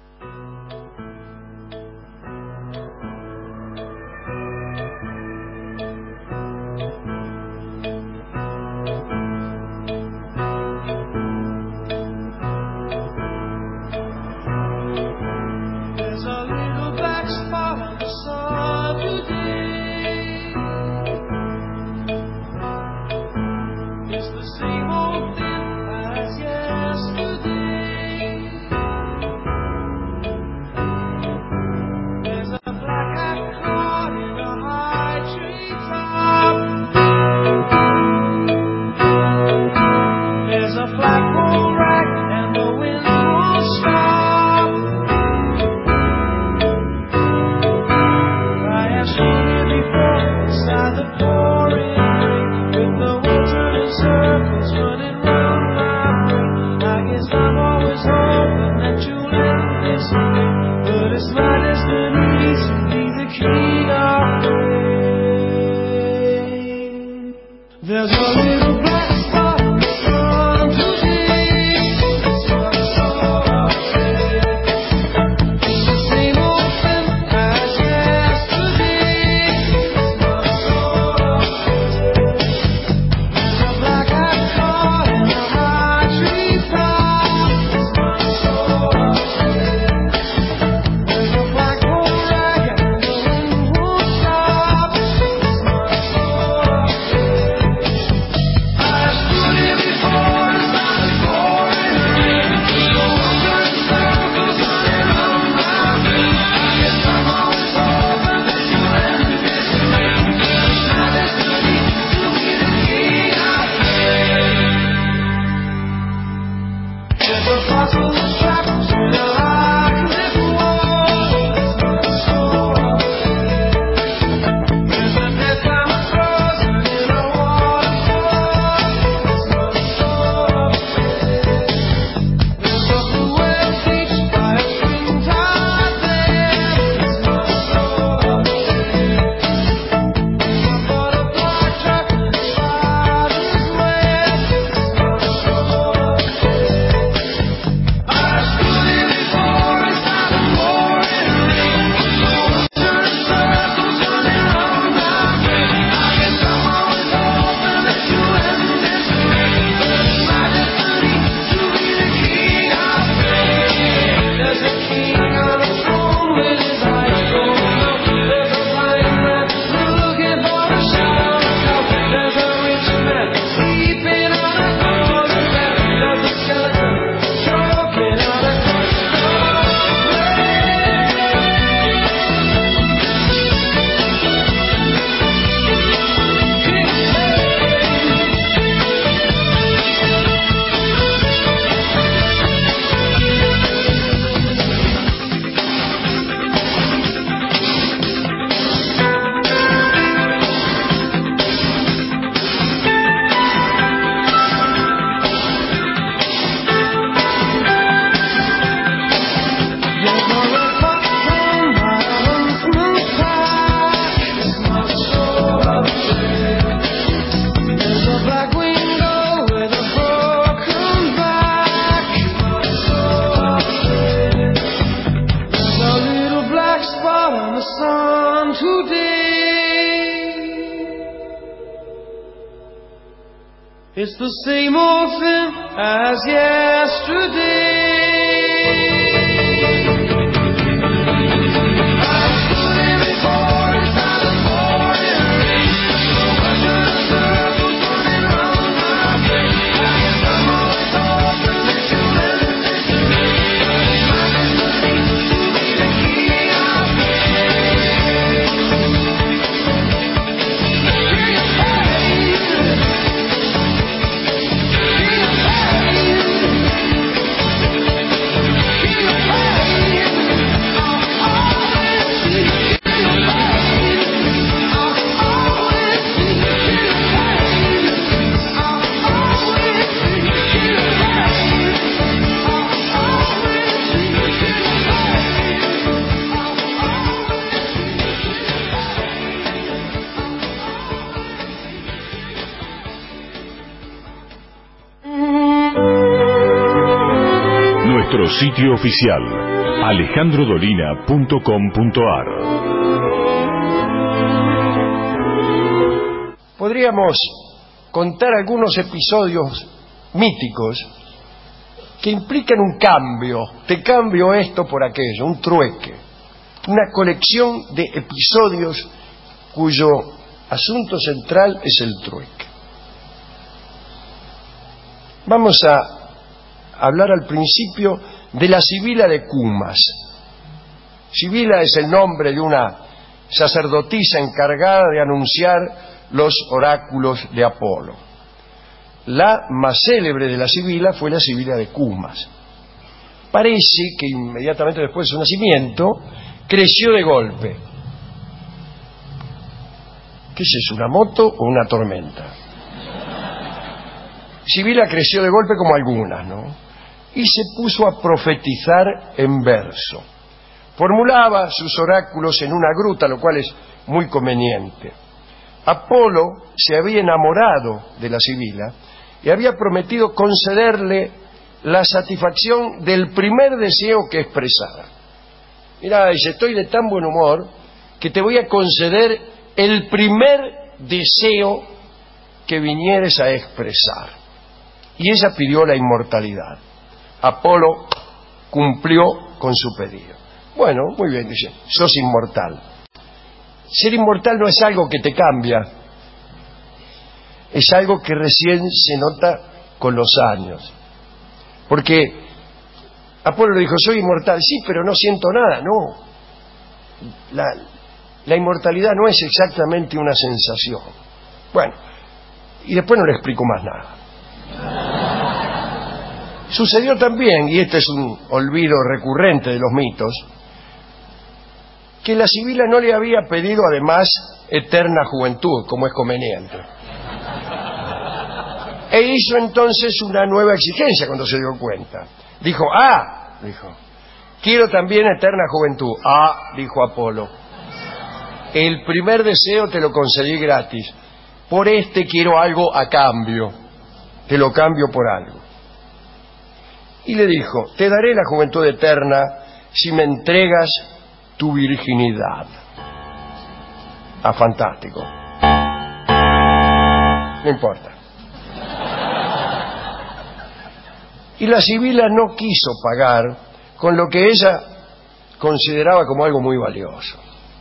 It's the same old thing as yesterday. sitio oficial, alejandro dolina punto com punto ar. Podríamos contar algunos episodios míticos que implican un cambio. Te cambio esto por aquello, un trueque. Una colección de episodios cuyo asunto central es el trueque. Vamos a hablar al principio de la Sibila de Cumas. Sibila es el nombre de una sacerdotisa encargada de anunciar los oráculos de Apolo. La más célebre de la Sibila fue la Sibila de Cumas. Parece que inmediatamente después de su nacimiento creció de golpe. ¿Qué es eso, una moto o una tormenta? Sibila creció de golpe como algunas, ¿no? Y se puso a profetizar en verso. Formulaba sus oráculos en una gruta, lo cual es muy conveniente. Apolo se había enamorado de la Sibila y había prometido concederle la satisfacción del primer deseo que expresara. Mira, dice, estoy de tan buen humor que te voy a conceder el primer deseo que vinieres a expresar. Y ella pidió la inmortalidad. Apolo cumplió con su pedido. Bueno, muy bien, dice, sos inmortal. Ser inmortal no es algo que te cambia, es algo que recién se nota con los años. Porque Apolo le dijo, soy inmortal, sí, pero no siento nada, no. La, la inmortalidad no es exactamente una sensación. Bueno, y después no le explico más nada. Sucedió también, y este es un olvido recurrente de los mitos, que la Sibila no le había pedido además eterna juventud, como es conveniente. E hizo entonces una nueva exigencia cuando se dio cuenta. Dijo, ah, dijo, quiero también eterna juventud. Ah, dijo Apolo, el primer deseo te lo concedí gratis, por este quiero algo a cambio, te lo cambio por algo. Y le dijo, te daré la juventud eterna si me entregas tu virginidad. Ah, fantástico. No importa. Y la Sibila no quiso pagar con lo que ella consideraba como algo muy valioso.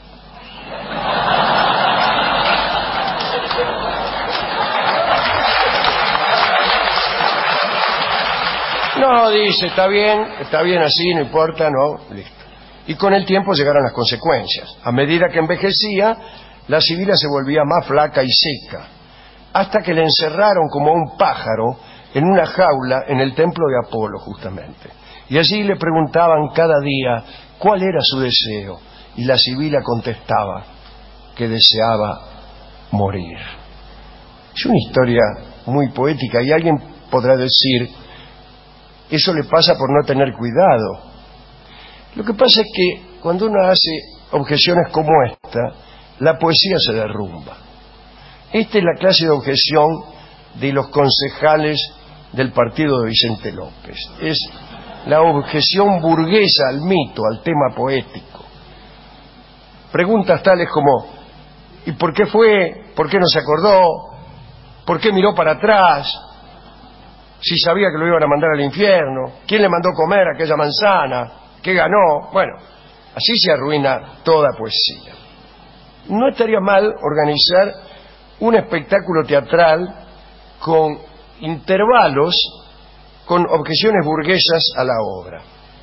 No, dice, está bien, está bien así, no importa, no, listo. Y con el tiempo llegaron las consecuencias. A medida que envejecía, la Sibila se volvía más flaca y seca, hasta que le encerraron como un pájaro en una jaula en el templo de Apolo, justamente. Y allí le preguntaban cada día cuál era su deseo, y la Sibila contestaba que deseaba morir. Es una historia muy poética, y alguien podrá decir, eso le pasa por no tener cuidado. Lo que pasa es que cuando uno hace objeciones como esta, la poesía se derrumba. Esta es la clase de objeción de los concejales del partido de Vicente López. Es la objeción burguesa al mito, al tema poético. Preguntas tales como, ¿y por qué fue? ¿Por qué no se acordó? ¿Por qué miró para atrás? Si sabía que lo iban a mandar al infierno. ¿Quién le mandó comer aquella manzana? ¿Qué ganó? Bueno, así se arruina toda poesía. No estaría mal organizar un espectáculo teatral con intervalos, con objeciones burguesas a la obra,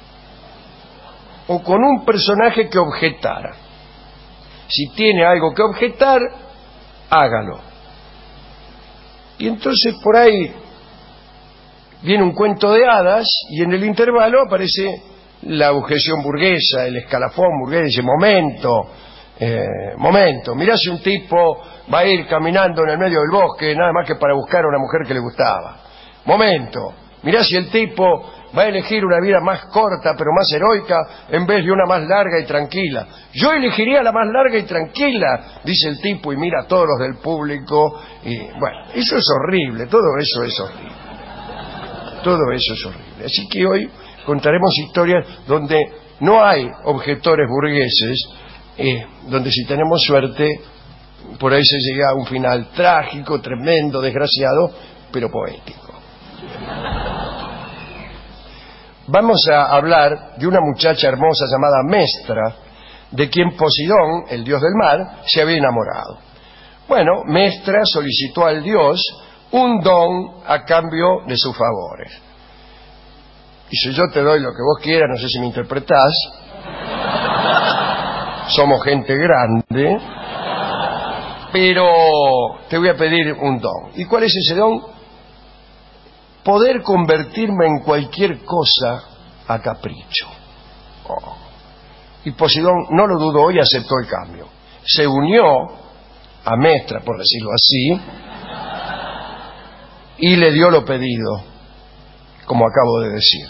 o con un personaje que objetara. Si tiene algo que objetar, hágalo. Y entonces por ahí viene un cuento de hadas y en el intervalo aparece la objeción burguesa, el escalafón burgués, dice, momento, eh, momento, mirá si un tipo va a ir caminando en el medio del bosque nada más que para buscar a una mujer que le gustaba. Momento, mirá si el tipo va a elegir una vida más corta pero más heroica en vez de una más larga y tranquila. Yo elegiría la más larga y tranquila, dice el tipo, y mira a todos los del público, y bueno, eso es horrible, todo eso es horrible. Todo eso es horrible. Así que hoy contaremos historias donde no hay objetores burgueses, eh, donde si tenemos suerte, por ahí se llega a un final trágico, tremendo, desgraciado, pero poético. Vamos a hablar de una muchacha hermosa llamada Mestra, de quien Poseidón, el dios del mar, se había enamorado. Bueno, Mestra solicitó al dios un don a cambio de sus favores. Y si yo te doy lo que vos quieras, no sé si me interpretás, somos gente grande, pero te voy a pedir un don. ¿Y cuál es ese don? Poder convertirme en cualquier cosa a capricho. Oh. Y Poseidón no lo dudó y aceptó el cambio. Se unió a Mestra, por decirlo así, y le dio lo pedido, como acabo de decir.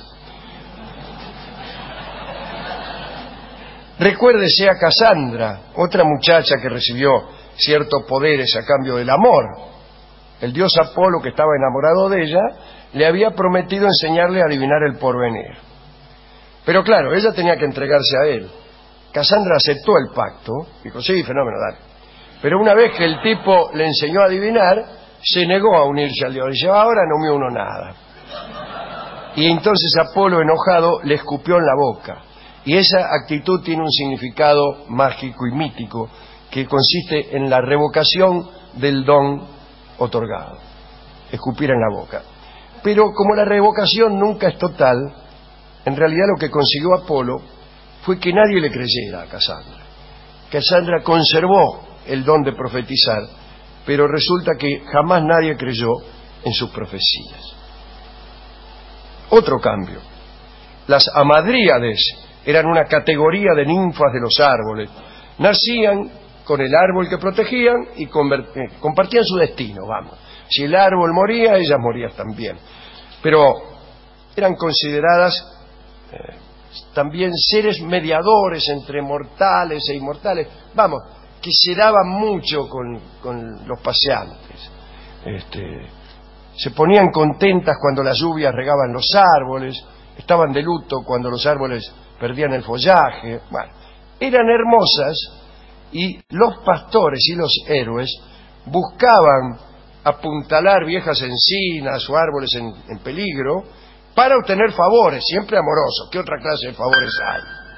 Recuérdese a Casandra, otra muchacha que recibió ciertos poderes a cambio del amor. El dios Apolo, que estaba enamorado de ella, le había prometido enseñarle a adivinar el porvenir. Pero claro, ella tenía que entregarse a él. Casandra aceptó el pacto, dijo, sí, fenómeno, dale. Pero una vez que el tipo le enseñó a adivinar, se negó a unirse al dios. Dice, ahora no me uno nada. Y entonces Apolo, enojado, le escupió en la boca. Y esa actitud tiene un significado mágico y mítico que consiste en la revocación del don otorgado. Escupir en la boca. Pero como la revocación nunca es total, en realidad lo que consiguió Apolo fue que nadie le creyera a Casandra. Casandra conservó el don de profetizar, pero resulta que jamás nadie creyó en sus profecías. Otro cambio. Las hamadríades eran una categoría de ninfas de los árboles. Nacían con el árbol que protegían y compartían su destino, vamos. Si el árbol moría, ellas morían también. Pero eran consideradas eh, también seres mediadores entre mortales e inmortales. Vamos, que se daban mucho con, con los paseantes. Este, se ponían contentas cuando las lluvias regaban los árboles, estaban de luto cuando los árboles perdían el follaje. Bueno, eran hermosas y los pastores y los héroes buscaban apuntalar viejas encinas o árboles en, en peligro para obtener favores, siempre amorosos. ¿Qué otra clase de favores hay?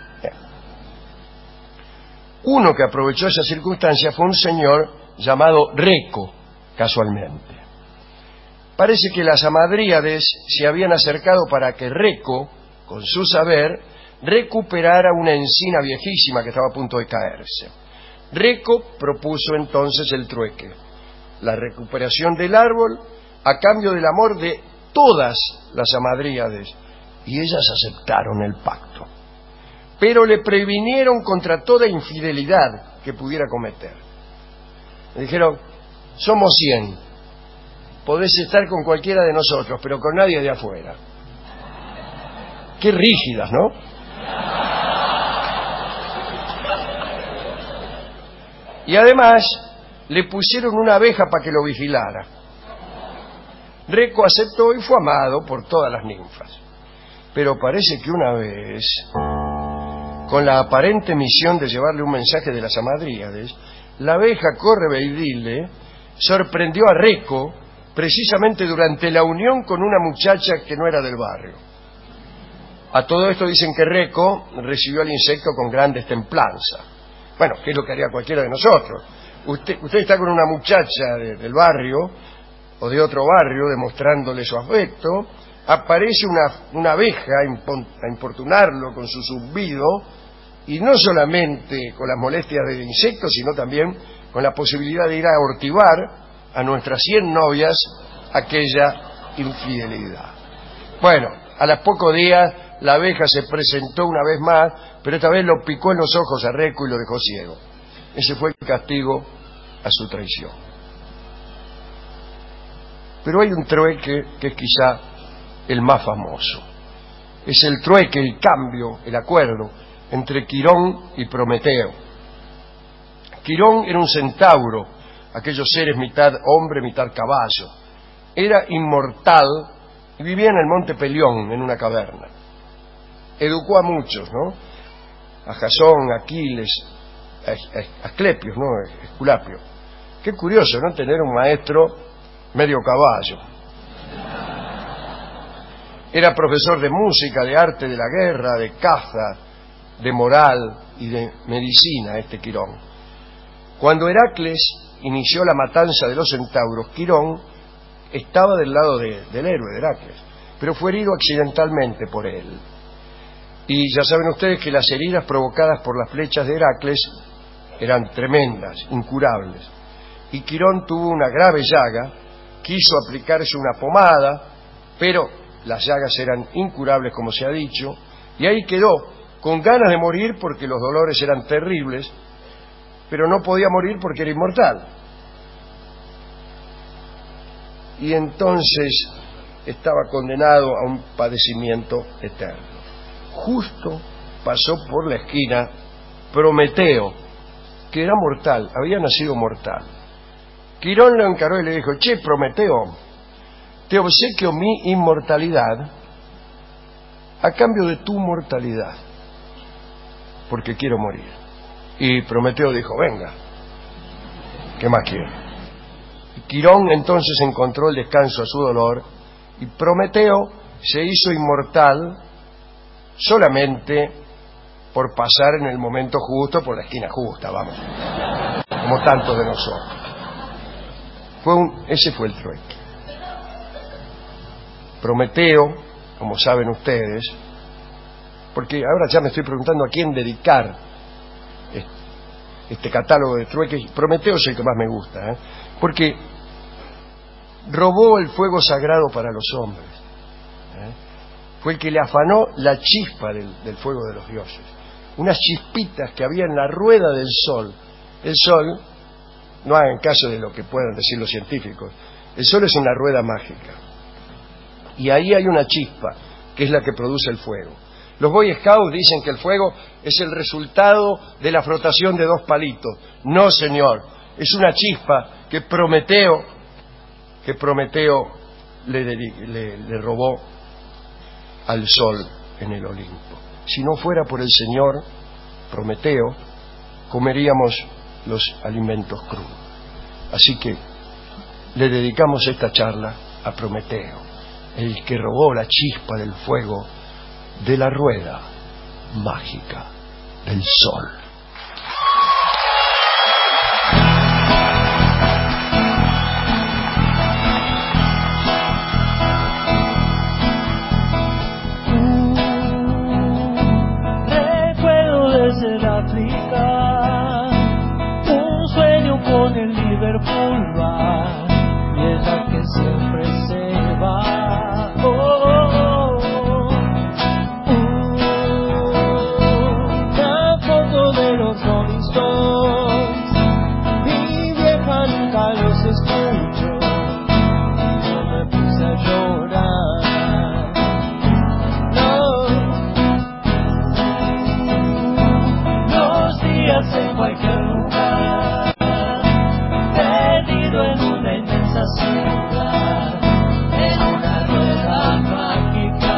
Uno que aprovechó esa circunstancia fue un señor llamado Reco, casualmente. Parece que las hamadríades se habían acercado para que Reco, con su saber, recuperara una encina viejísima que estaba a punto de caerse. Reco propuso entonces el trueque, la recuperación del árbol a cambio del amor de todas las hamadríades, y ellas aceptaron el pacto. Pero le previnieron contra toda infidelidad que pudiera cometer. Le dijeron, somos cien, podés estar con cualquiera de nosotros, pero con nadie de afuera. Qué rígidas, ¿no? Y además le pusieron una abeja para que lo vigilara. Reco aceptó y fue amado por todas las ninfas. Pero parece que una vez, con la aparente misión de llevarle un mensaje de las hamadríades, la abeja Correveidile sorprendió a Reco precisamente durante la unión con una muchacha que no era del barrio. A todo esto dicen que Reco recibió al insecto con gran destemplanza. Bueno, que es lo que haría cualquiera de nosotros. Usted, usted está con una muchacha de, del barrio o de otro barrio demostrándole su afecto, aparece una, una abeja a importunarlo con su zumbido, y no solamente con las molestias del insecto, sino también con la posibilidad de ir a ortivar a nuestras cien novias aquella infidelidad. Bueno, a los pocos días la abeja se presentó una vez más, pero esta vez lo picó en los ojos a Reco y lo dejó ciego. Ese fue el castigo a su traición. Pero hay un trueque que es quizá el más famoso. Es el trueque, el cambio, el acuerdo entre Quirón y Prometeo. Quirón era un centauro, aquellos seres mitad hombre, mitad caballo. Era inmortal y vivía en el monte Pelión, en una caverna. educó a muchos, ¿no? A Jasón, a Aquiles, a Asclepios, ¿no? Esculapio. Qué curioso, ¿no? Tener un maestro medio caballo. Era profesor de música, de arte de la guerra, de caza, de moral y de medicina, este Quirón. Cuando Heracles inició la matanza de los centauros, Quirón estaba del lado de, del héroe de Heracles, pero fue herido accidentalmente por él. Y ya saben ustedes que las heridas provocadas por las flechas de Heracles eran tremendas, incurables. Y Quirón tuvo una grave llaga, quiso aplicarse una pomada, pero las llagas eran incurables, como se ha dicho, y ahí quedó, con ganas de morir porque los dolores eran terribles, pero no podía morir porque era inmortal. Y entonces estaba condenado a un padecimiento eterno. Justo pasó por la esquina Prometeo, que era mortal, había nacido mortal. Quirón lo encaró y le dijo: che, Prometeo, te obsequio mi inmortalidad a cambio de tu mortalidad, porque quiero morir. Y Prometeo dijo: venga, ¿qué más quiero? Y Quirón entonces encontró el descanso a su dolor, y Prometeo se hizo inmortal solamente por pasar en el momento justo por la esquina justa, vamos, como tantos de nosotros. Fue un, ese fue el trueque. Prometeo, como saben ustedes, porque ahora ya me estoy preguntando a quién dedicar este, este catálogo de trueques. Prometeo es el que más me gusta, ¿eh? Porque robó el fuego sagrado para los hombres, ¿eh? Fue el que le afanó la chispa del, del fuego de los dioses, unas chispitas que había en la rueda del sol. El sol, no hagan caso de lo que puedan decir los científicos, el sol es una rueda mágica, y ahí hay una chispa que es la que produce el fuego. Los Boy Scouts dicen que el fuego es el resultado de la frotación de dos palitos. No, señor, es una chispa que Prometeo que Prometeo le, le, le robó al sol en el Olimpo. Si no fuera por el señor Prometeo, comeríamos los alimentos crudos. Así que le dedicamos esta charla a Prometeo, el que robó la chispa del fuego de la rueda mágica del sol. Recuerdo desde África un sueño con el Liverpool Bar, y es la que siempre se va. Oh, oh, oh. Una foto de los Rolling Stones, mi vieja nunca los escucho, y yo me puse a llorar. No, los días en cualquier lugar, perdido en una inmensa ciudad, en una rueda mágica.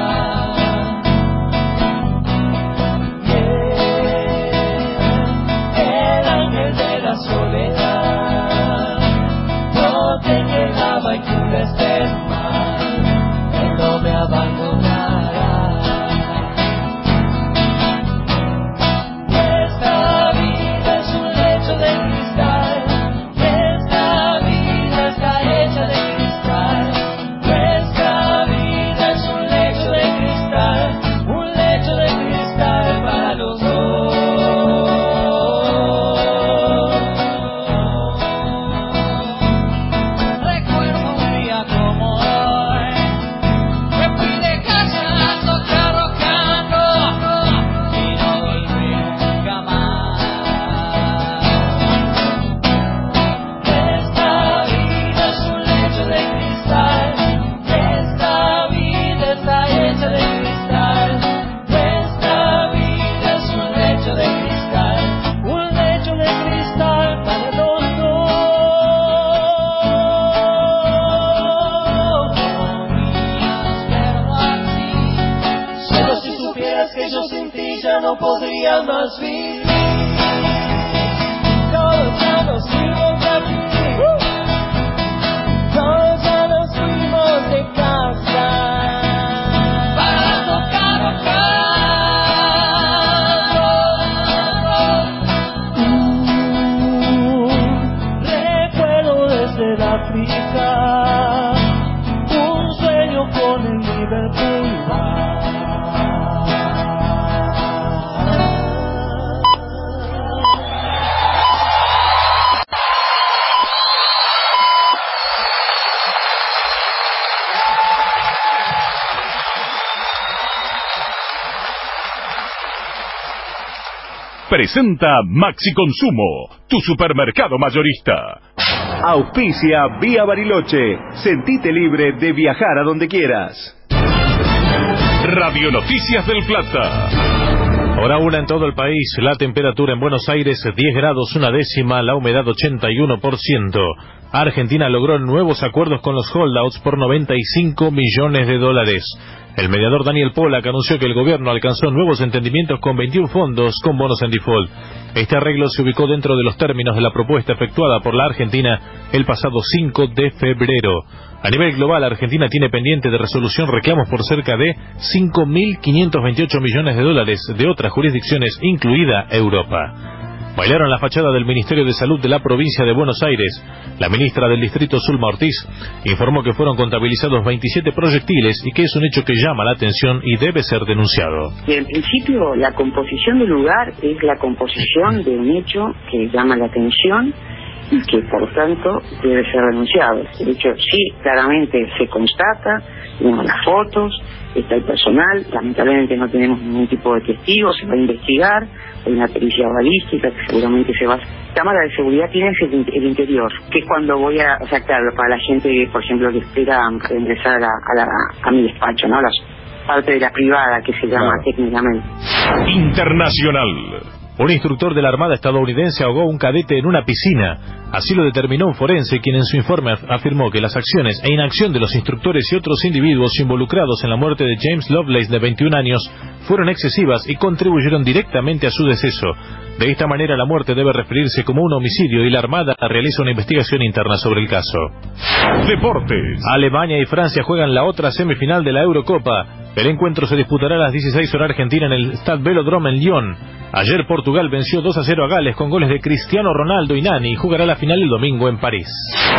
Yeah, el ángel de la soledad no te llegaba y tú le estés mal, él no me abandonará. Esta vida es un lecho de cristal, esta vida está hecha de cristal. presenta Maxi Consumo, tu supermercado mayorista. Auspicia Vía Bariloche. Sentite libre de viajar a donde quieras. Radio Noticias del Plata. Hora una en todo el país. La temperatura en Buenos Aires diez grados una décima, la humedad ochenta y uno por ciento. Argentina logró nuevos acuerdos con los holdouts por noventa y cinco millones de dólares. El mediador Daniel Pollack anunció que el gobierno alcanzó nuevos entendimientos con veintiún fondos con bonos en default. Este arreglo se ubicó dentro de los términos de la propuesta efectuada por la Argentina el pasado cinco de febrero. A nivel global, Argentina tiene pendiente de resolución reclamos por cerca de cinco mil quinientos veintiocho millones de dólares de otras jurisdicciones, incluida Europa. Bailaron la fachada del Ministerio de Salud de la provincia de Buenos Aires. La ministra del distrito, Zulma Ortiz, informó que fueron contabilizados veintisiete proyectiles y que es un hecho que llama la atención y debe ser denunciado. En principio, la composición del lugar es la composición de un hecho que llama la atención y que, por tanto, debe ser denunciado. De hecho, sí, claramente se constata, tenemos las fotos, está el personal, lamentablemente no tenemos ningún tipo de testigo, se va a investigar, hay una pericia balística que seguramente se va a... La cámara de seguridad tiene el, el interior, que es cuando voy a... O sea, claro, para la gente, por ejemplo, que espera ingresar a, la, a, la, a mi despacho, ¿no? La parte de la privada, que se llama claro. técnicamente. Internacional. Un instructor de la Armada estadounidense ahogó a un cadete en una piscina. Así lo determinó un forense, quien en su informe afirmó que las acciones e inacción de los instructores y otros individuos involucrados en la muerte de James Lovelace, de veintiún años, fueron excesivas y contribuyeron directamente a su deceso. De esta manera, la muerte debe referirse como un homicidio y la Armada realiza una investigación interna sobre el caso. Deportes. Alemania y Francia juegan la otra semifinal de la Eurocopa. El encuentro se disputará a las dieciséis horas Argentina en el Stade Velodrome en Lyon. Ayer Portugal venció dos a cero a Gales con goles de Cristiano Ronaldo y Nani y jugará la final el domingo en París.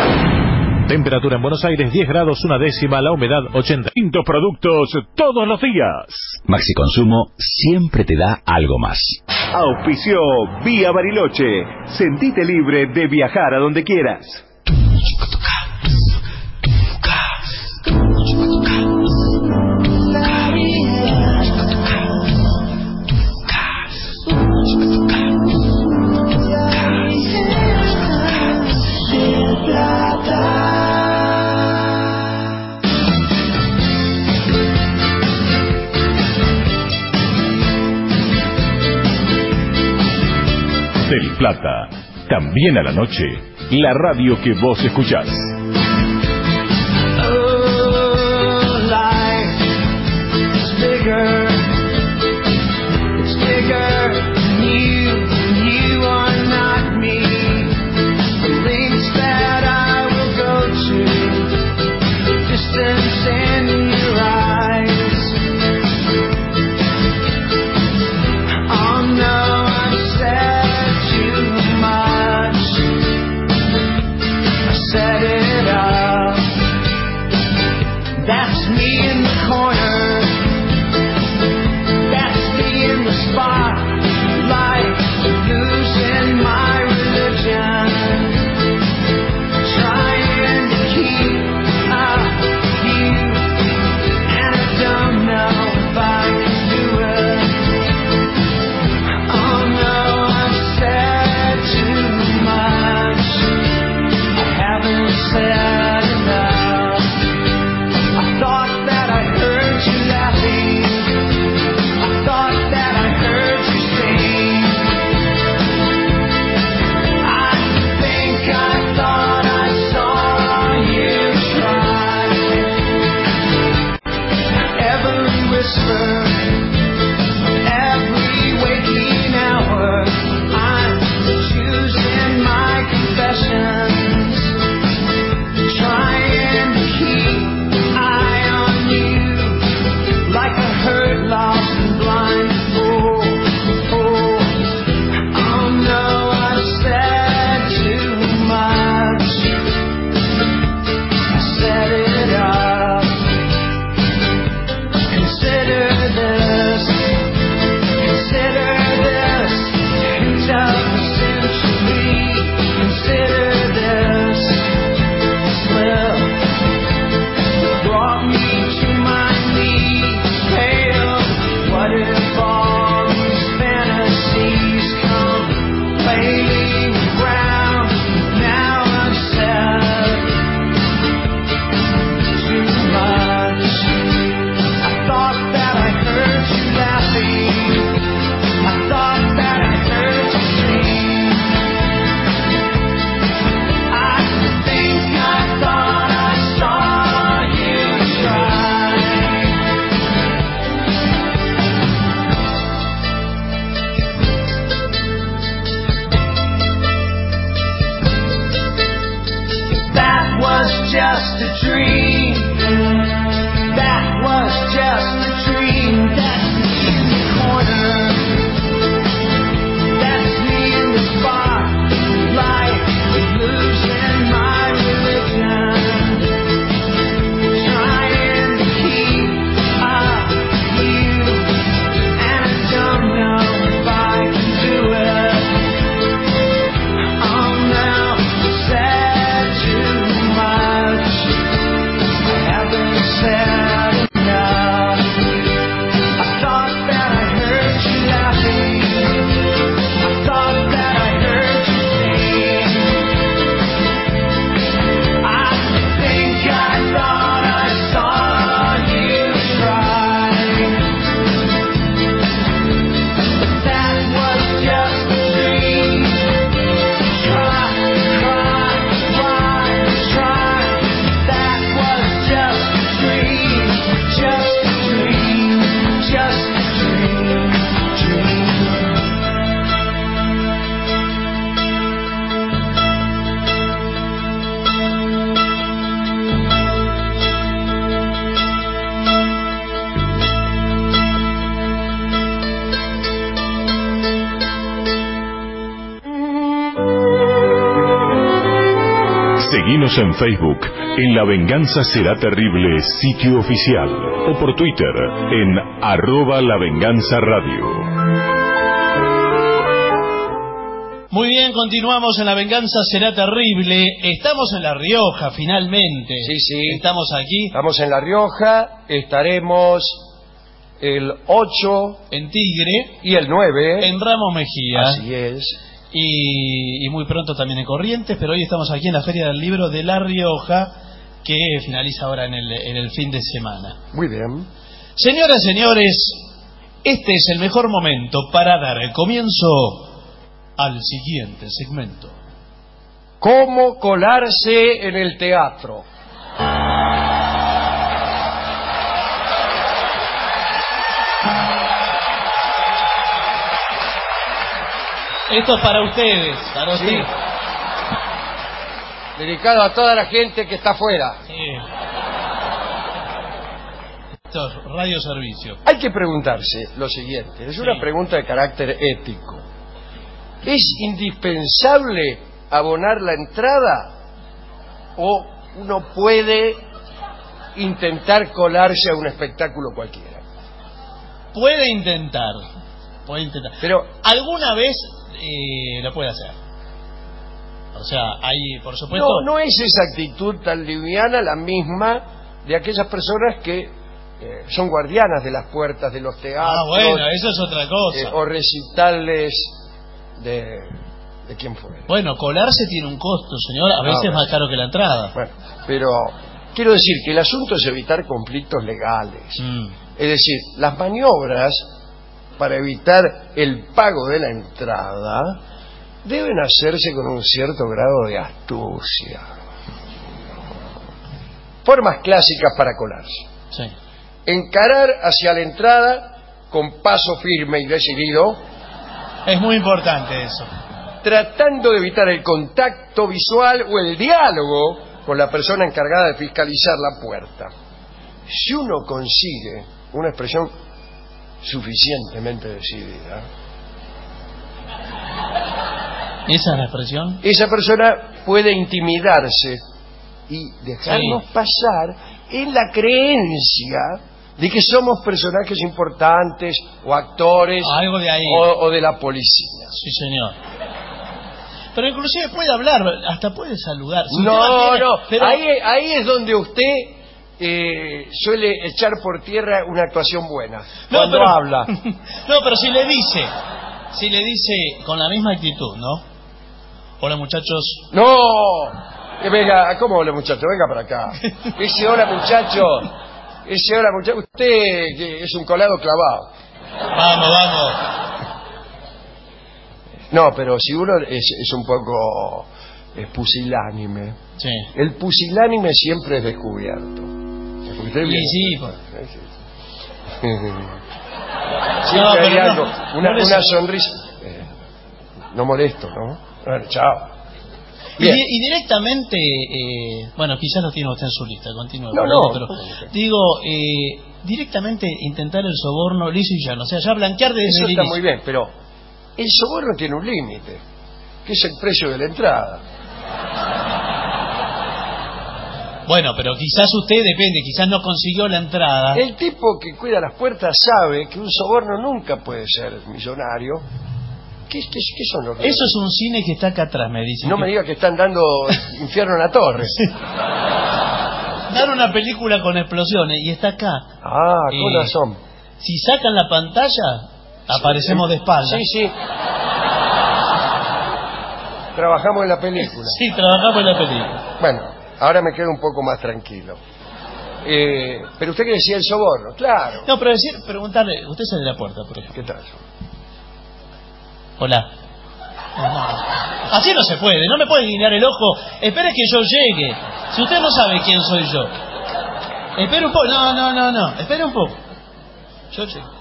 Temperatura en Buenos Aires diez grados una décima, la humedad ochenta. Quintos productos todos los días. Maxi Consumo siempre te da algo más. Auspició Vía Bariloche. Sentite libre de viajar a donde quieras. Del Plata, también a la noche, la radio que vos escuchás. Oh, life is bigger, it's bigger than you, and you are not me. The links that I will go to, distance in your eyes. Oh no, I've said too much. I said it. dream. That was just a dream. That's me in the corner. That's me in the spotlight, losing my religion. Trying to keep up with you, and I don't know if I can do it. Oh no, said too much. I haven't said enough. I thought that I heard you laughing. I thought that I heard you sing. I think I thought I saw you try. But that was just a dream. Try, try, try, try. That was just a dream. Just a dream. Just a dream. Dream. Seguinos en Facebook, en La Venganza Será Terrible, sitio oficial, o por Twitter, en arroba La Venganza Radio. Muy bien, continuamos en La Venganza Será Terrible. Estamos en La Rioja, finalmente. Sí, sí. Estamos aquí. Estamos en La Rioja, estaremos el ocho en Tigre y el nueve en Ramos Mejía. Así es. Y, y muy pronto también en Corrientes, pero hoy estamos aquí en la Feria del Libro de La Rioja, que finaliza ahora en el, en el fin de semana. Muy bien. Señoras, señores, este es el mejor momento para dar el comienzo al siguiente segmento. ¿Cómo colarse en el teatro? Esto es para ustedes, para Sí. ustedes. Dedicado a toda la gente que está afuera. Sí. Esto es Radio Servicio. Hay que preguntarse lo siguiente, es una Sí. pregunta de carácter ético. ¿Es indispensable abonar la entrada o uno puede intentar colarse a un espectáculo cualquiera? Puede intentar, puede intentar. Pero alguna vez eh, lo puede hacer. O sea, hay, por supuesto. no, no es esa actitud tan liviana la misma de aquellas personas que eh, son guardianas de las puertas de los teatros. Ah, bueno, eso es otra cosa. eh, o recitales de, de quien fuera. Bueno, colarse tiene un costo, señor, a veces Ah, bueno. más caro que la entrada. Bueno, pero quiero decir que el asunto es evitar conflictos legales. Mm. Es decir, las maniobras para evitar el pago de la entrada deben hacerse con un cierto grado de astucia. Formas clásicas para colarse. Sí. Encarar hacia la entrada con paso firme y decidido, Es muy importante eso. tratando de evitar el contacto visual o el diálogo con la persona encargada de fiscalizar la puerta. Si uno consigue una expresión suficientemente decidida, ¿Esa es la expresión? esa persona puede intimidarse y dejarnos Sí. pasar en la creencia de que somos personajes importantes o actores Algo de ahí. o, o de la policía. Sí, señor. Pero inclusive puede hablar, hasta puede saludar. Si usted No, mantiene- no, pero- ahí, ahí es donde usted eh, suele echar por tierra una actuación buena, No, cuando pero- habla. No, pero si le dice, si le dice con la misma actitud, ¿no? Hola, muchachos. ¡No! Eh, venga, ¿cómo hola muchacho? Venga para acá. Ese hola muchacho, ese hola muchacho, usted que es un colado clavado. Vamos, vamos. No, pero si uno es, es un poco eh, pusilánime, Sí. el pusilánime siempre es descubierto. Porque usted Y viene- sí, pues. Siempre No, hay pero algo, no, una, no es- una sonrisa. Eh, no molesto, ¿no? Bueno, chao. Y, di- y directamente, eh, bueno, quizás lo tiene usted en su lista, continúa. No, perdón, no. pero digo, eh, directamente intentar el soborno liso y llano, o sea, ya blanquear desde Eso el está inicio. muy bien, pero el soborno tiene un límite, que es el precio de la entrada. Bueno, pero quizás usted depende, quizás no consiguió la entrada. El tipo que cuida las puertas sabe que un soborno nunca puede ser millonario. ¿Qué, qué, qué son los Eso es un cine que está acá atrás, me dicen. No que- me diga que están dando Infierno en la Torre. Dar una película con explosiones y está acá. Ah, con Eh, razón. Si sacan la pantalla, aparecemos de espalda. Sí, sí. Trabajamos en la película. Sí, trabajamos en la película. Bueno, ahora me quedo un poco más tranquilo. Eh, pero usted que decía el soborno, claro. No, pero decir, preguntarle, usted sale de la puerta, por ejemplo. ¿Qué tal? Hola. Así no se puede, no me puede guiñar el ojo. Espere que yo llegue. Si usted no sabe quién soy yo. Espere un poco, no, no, no, no. Espere un poco. Yo llego.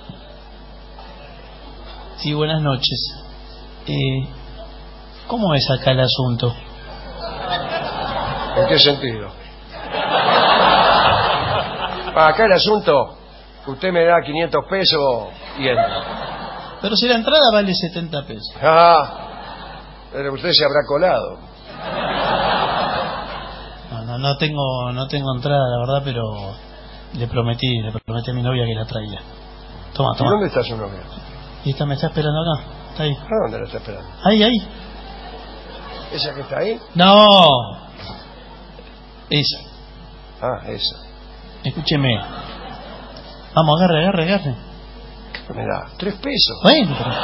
Sí, buenas noches. Eh, ¿Cómo es acá el asunto? ¿En qué sentido? Acá el asunto, usted me da quinientos pesos y entra. Pero si la entrada vale setenta pesos. Ah, pero usted se habrá colado. No, no, no tengo, no tengo entrada, la verdad, pero le prometí, le prometí a mi novia que la traía. Toma, ¿Y toma. dónde está su novia? Y esta me está esperando acá. Está ahí. ¿A dónde la está esperando? Ahí, ahí. ¿Esa que está ahí? No. Esa. Ah, esa. Escúcheme. Vamos, agarre, agarre, agarre. ¿Qué me da? ¿Tres pesos? Bueno, pero...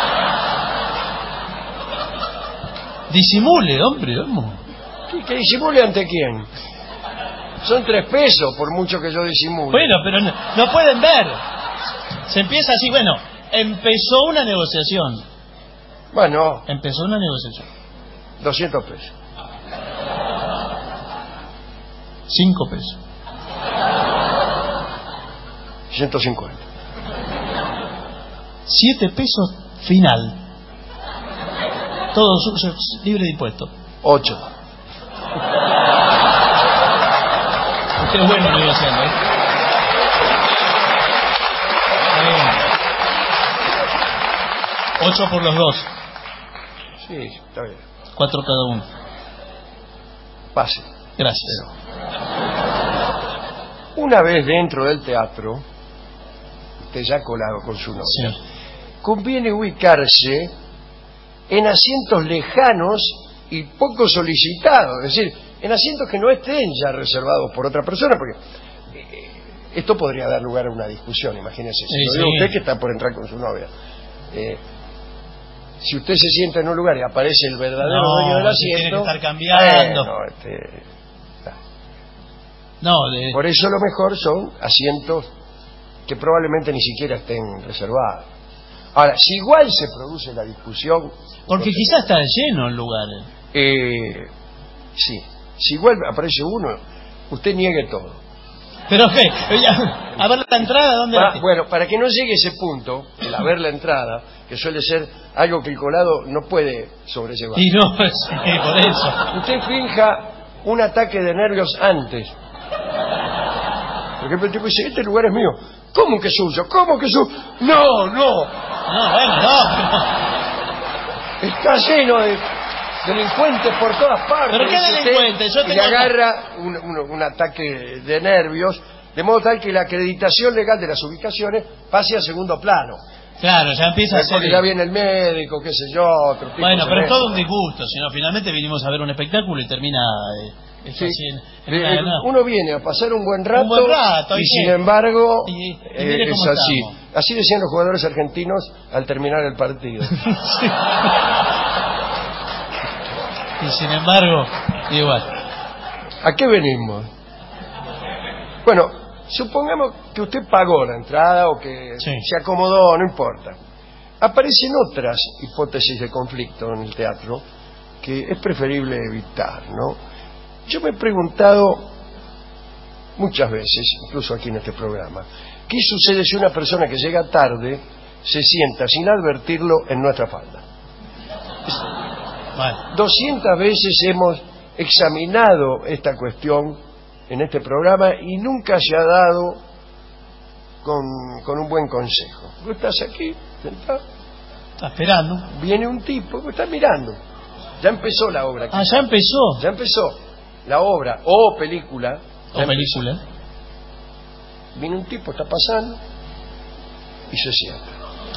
Disimule, hombre, vamos. ¿Qué, que disimule ante quién? Son tres pesos, por mucho que yo disimule. Bueno, pero no, no pueden ver. Se empieza así, bueno, empezó una negociación. Bueno, Empezó una negociación. doscientos pesos. Cinco pesos. ciento cincuenta. Siete pesos final. Todo su- su- libre de impuestos. Ocho. Usted es bueno negociando, ¿eh? Está bien. Ocho por los dos. Sí, está bien. Cuatro cada uno. Pase. Gracias. Una vez dentro del teatro, usted ya colado con su novia, Sí. conviene ubicarse en asientos lejanos y poco solicitados, es decir, en asientos que no estén ya reservados por otra persona, porque eh, esto podría dar lugar a una discusión, imagínese. Si Sí, lo digo sí. usted que está por entrar con su novia. Eh, si usted se sienta en un lugar y aparece el verdadero No, dueño del se tiene asiento, que estar cambiando. bueno, este, No, de- por eso lo mejor son asientos que probablemente ni siquiera estén reservados. Ahora, si igual se produce la discusión... porque entonces, quizás está lleno el lugar. eh, sí, si igual aparece uno, usted niegue todo. Pero qué, ya, a ver la entrada, ¿dónde Para- la... bueno, para que no llegue ese punto, el haber la entrada, que suele ser algo que el colado no puede sobrellevar. Y no, sí, por eso. Usted finja un ataque de nervios antes. Por ejemplo, el tipo dice, este lugar es mío. ¿Cómo que es suyo? ¿Cómo que es suyo? No, no. No, bueno, no. Está lleno de delincuentes por todas partes. ¿Pero qué dice usted, delincuentes? Yo y le tengo- agarra un, un- un ataque de nervios, de modo tal que la acreditación legal de las ubicaciones pase a segundo plano. Claro, ya empieza a Es porque ser... ya viene el médico, qué sé yo, otro tipo Bueno, se pero es ve. todo un disgusto, sino finalmente vinimos a ver un espectáculo y termina... eh, esto Sí. así en- en Eh, una- eh, en una- Uno viene a pasar un buen rato, Un buen rato, y ¿y sin qué? embargo Y- y eh, mire es cómo así. estamos. Así decían los jugadores argentinos al terminar el partido. Sí. Y sin embargo, igual. ¿A qué venimos? Bueno, supongamos que usted pagó la entrada o que Sí. se acomodó, no importa. Aparecen otras hipótesis de conflicto en el teatro que es preferible evitar, ¿no? Yo me he preguntado muchas veces, incluso aquí en este programa, ¿qué sucede si una persona que llega tarde se sienta sin advertirlo en nuestra falda? Es- Vale. doscientas veces hemos examinado esta cuestión en este programa y nunca se ha dado con, con un buen consejo. Tú estás aquí, sentado. Está esperando. Viene un tipo que está mirando. Ya empezó la obra. Ah, ya empezó. Ya empezó la obra o película. O película. Empezó. Viene un tipo, está pasando y se sienta.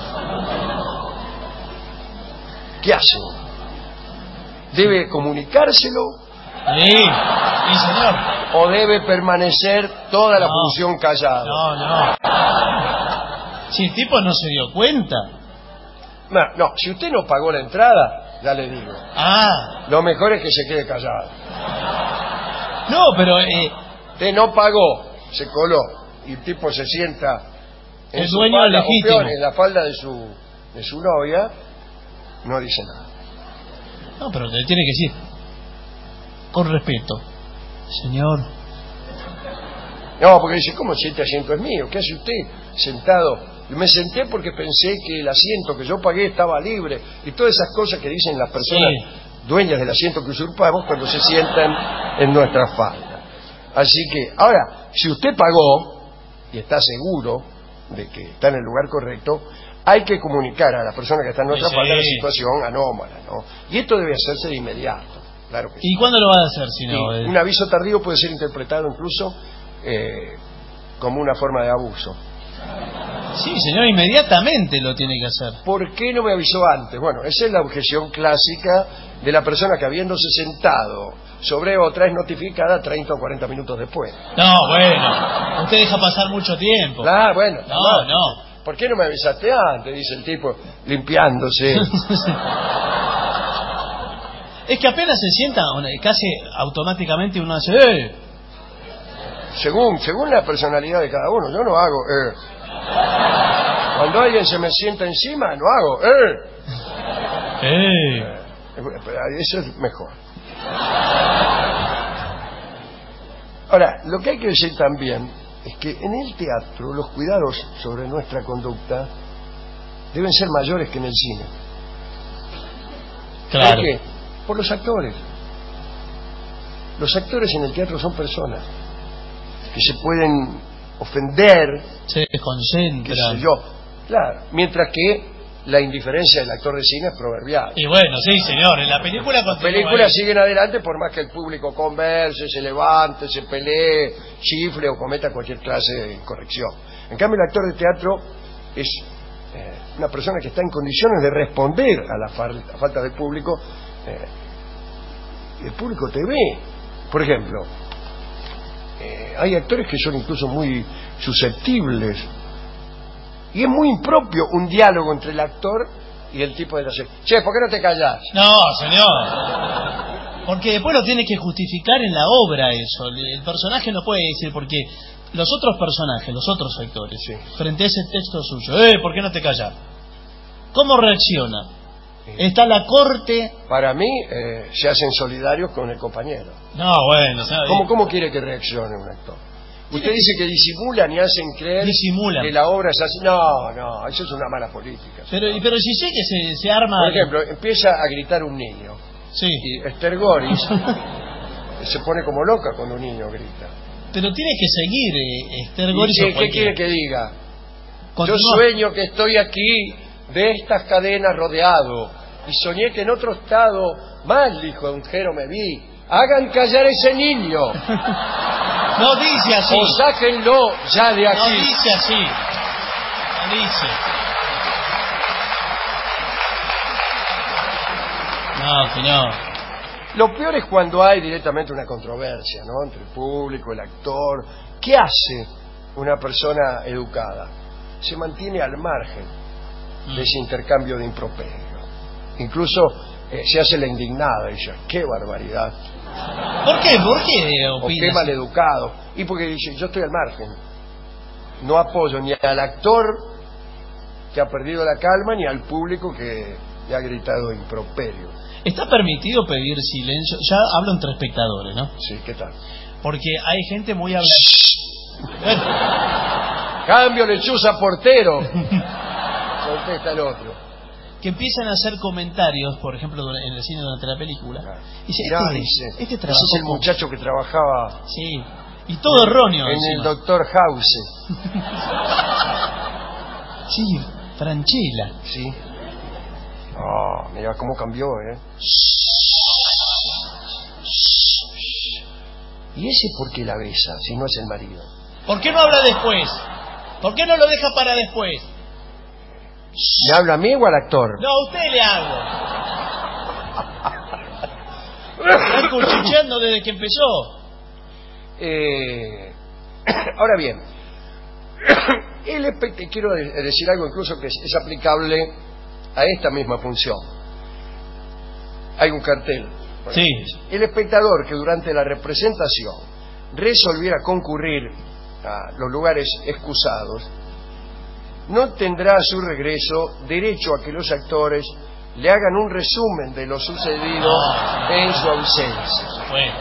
¿Qué hace? ¿Debe comunicárselo? Sí, sí, señor. ¿O debe permanecer toda la No. función callado? No, no. Si el tipo no se dio cuenta. No, no, si usted no pagó la entrada, ya le digo. Ah. Lo mejor es que se quede callado. No, pero... Eh... Usted no pagó, se coló, y el tipo se sienta en el su dueño falda, o legítimo. peor, en la falda de su, de su novia, no dice nada. No, pero le tiene que decir, con respeto, señor. No, porque dice, ¿cómo si este asiento es mío? ¿Qué hace usted sentado? Y me senté porque pensé que el asiento que yo pagué estaba libre, y todas esas cosas que dicen las personas Sí. dueñas del asiento que usurpamos cuando se sientan en nuestra falda. Así que, ahora, si usted pagó y está seguro de que está en el lugar correcto, hay que comunicar a la persona que está en nuestra Sí. falda la situación anómala, ¿no? Y esto debe hacerse de inmediato, claro que sí. ¿Y cuándo lo va a hacer si no? Sí, un aviso tardío puede ser interpretado incluso eh, como una forma de abuso. Sí, señor, inmediatamente lo tiene que hacer. ¿Por qué no me avisó antes? Bueno, esa es la objeción clásica de la persona que, habiéndose sentado sobre otra, es notificada treinta o cuarenta minutos después. No, bueno, usted deja pasar mucho tiempo. Ah, bueno. No, no. ¿Por qué no me avisaste antes? Dice el tipo, limpiándose. Es que apenas se sienta, casi automáticamente uno hace... ¡Eh! Según, según la personalidad de cada uno, yo no hago... Eh. Cuando alguien se me sienta encima, no hago... ¡Eh! ¡Eh! Eso es mejor. Ahora, lo que hay que decir también es que en el teatro los cuidados sobre nuestra conducta deben ser mayores que en el cine. Claro. ¿Por qué? Por los actores. Los actores en el teatro son personas que se pueden ofender, se desconcentran, qué sé yo, claro, mientras que la indiferencia del actor de cine es proverbial. Y bueno, sí, señor, en la película Las películas siguen adelante por más que el público converse, se levante, se pelee, chifle o cometa cualquier clase de incorrección. En cambio, el actor de teatro es eh, una persona que está en condiciones de responder a la, fal la falta de público. Eh, y el público te ve. Por ejemplo, eh, hay actores que son incluso muy susceptibles. Y es muy impropio un diálogo entre el actor y el tipo de la serie. Che, ¿por qué no te callás? No, señor. Porque después lo tiene que justificar en la obra eso. El personaje no puede decir porque los otros personajes, los otros actores, sí, frente a ese texto suyo, eh, ¿por qué no te callas? ¿Cómo reacciona? Sí. Está la corte. Para mí, eh, se hacen solidarios con el compañero. No, bueno. ¿Sabe? ¿Cómo, ¿Cómo quiere que reaccione un actor? Usted dice que disimulan y hacen creer disimulan. que la obra es así. No, no, eso es una mala política. Pero, pero si sé que se, se arma... Por ejemplo, empieza a gritar un niño. Sí. Y Esther Goris se pone como loca cuando un niño grita. Pero tiene que seguir eh, Esther Goris. ¿Qué, ¿Qué quiere que diga? Continúa. Yo sueño que estoy aquí de estas cadenas rodeado y soñé que en otro estado mal lisonjero me vi. Hagan callar a ese niño. No dice así. O sáquenlo ya de aquí. No dice así. No dice. No, señor. Lo peor es cuando hay directamente una controversia, ¿no? Entre el público, el actor. ¿Qué hace una persona educada? Se mantiene al margen mm. de ese intercambio de improperio. Incluso eh, se hace la indignada y dice, ¡qué barbaridad! ¿Por qué? ¿Por qué opinas? O qué maleducado. Y porque dice, yo estoy al margen. No apoyo ni al actor que ha perdido la calma ni al público que le ha gritado improperio. ¿Está permitido pedir silencio? Ya hablo entre espectadores, ¿no? Sí, ¿qué tal? Porque hay gente muy habla... Bueno. Cambio lechuza portero. Contesta el otro. que empiezan a hacer comentarios, por ejemplo, en el cine durante la película. Y dice, Mirá, este, dice, este ese trabajó es el con- muchacho que trabajaba Sí, y todo erróneo. en encima. el Doctor House. Sí, Franchella. Sí. Ah, mira cómo cambió, ¿eh? ¿Y ese por qué la besa, si no es el marido? ¿Por qué no habla después? ¿Por qué no lo deja para después? ¿Le habla a mí o al actor? No, a usted le hablo. Está cuchicheando desde que empezó. Eh, ahora bien, el espe- quiero de- decir algo incluso que es, es aplicable a esta misma función. Hay un cartel. Bueno, Sí. el espectador que durante la representación resolviera concurrir a los lugares excusados no tendrá a su regreso derecho a que los actores le hagan un resumen de lo sucedido en su ausencia. Bueno.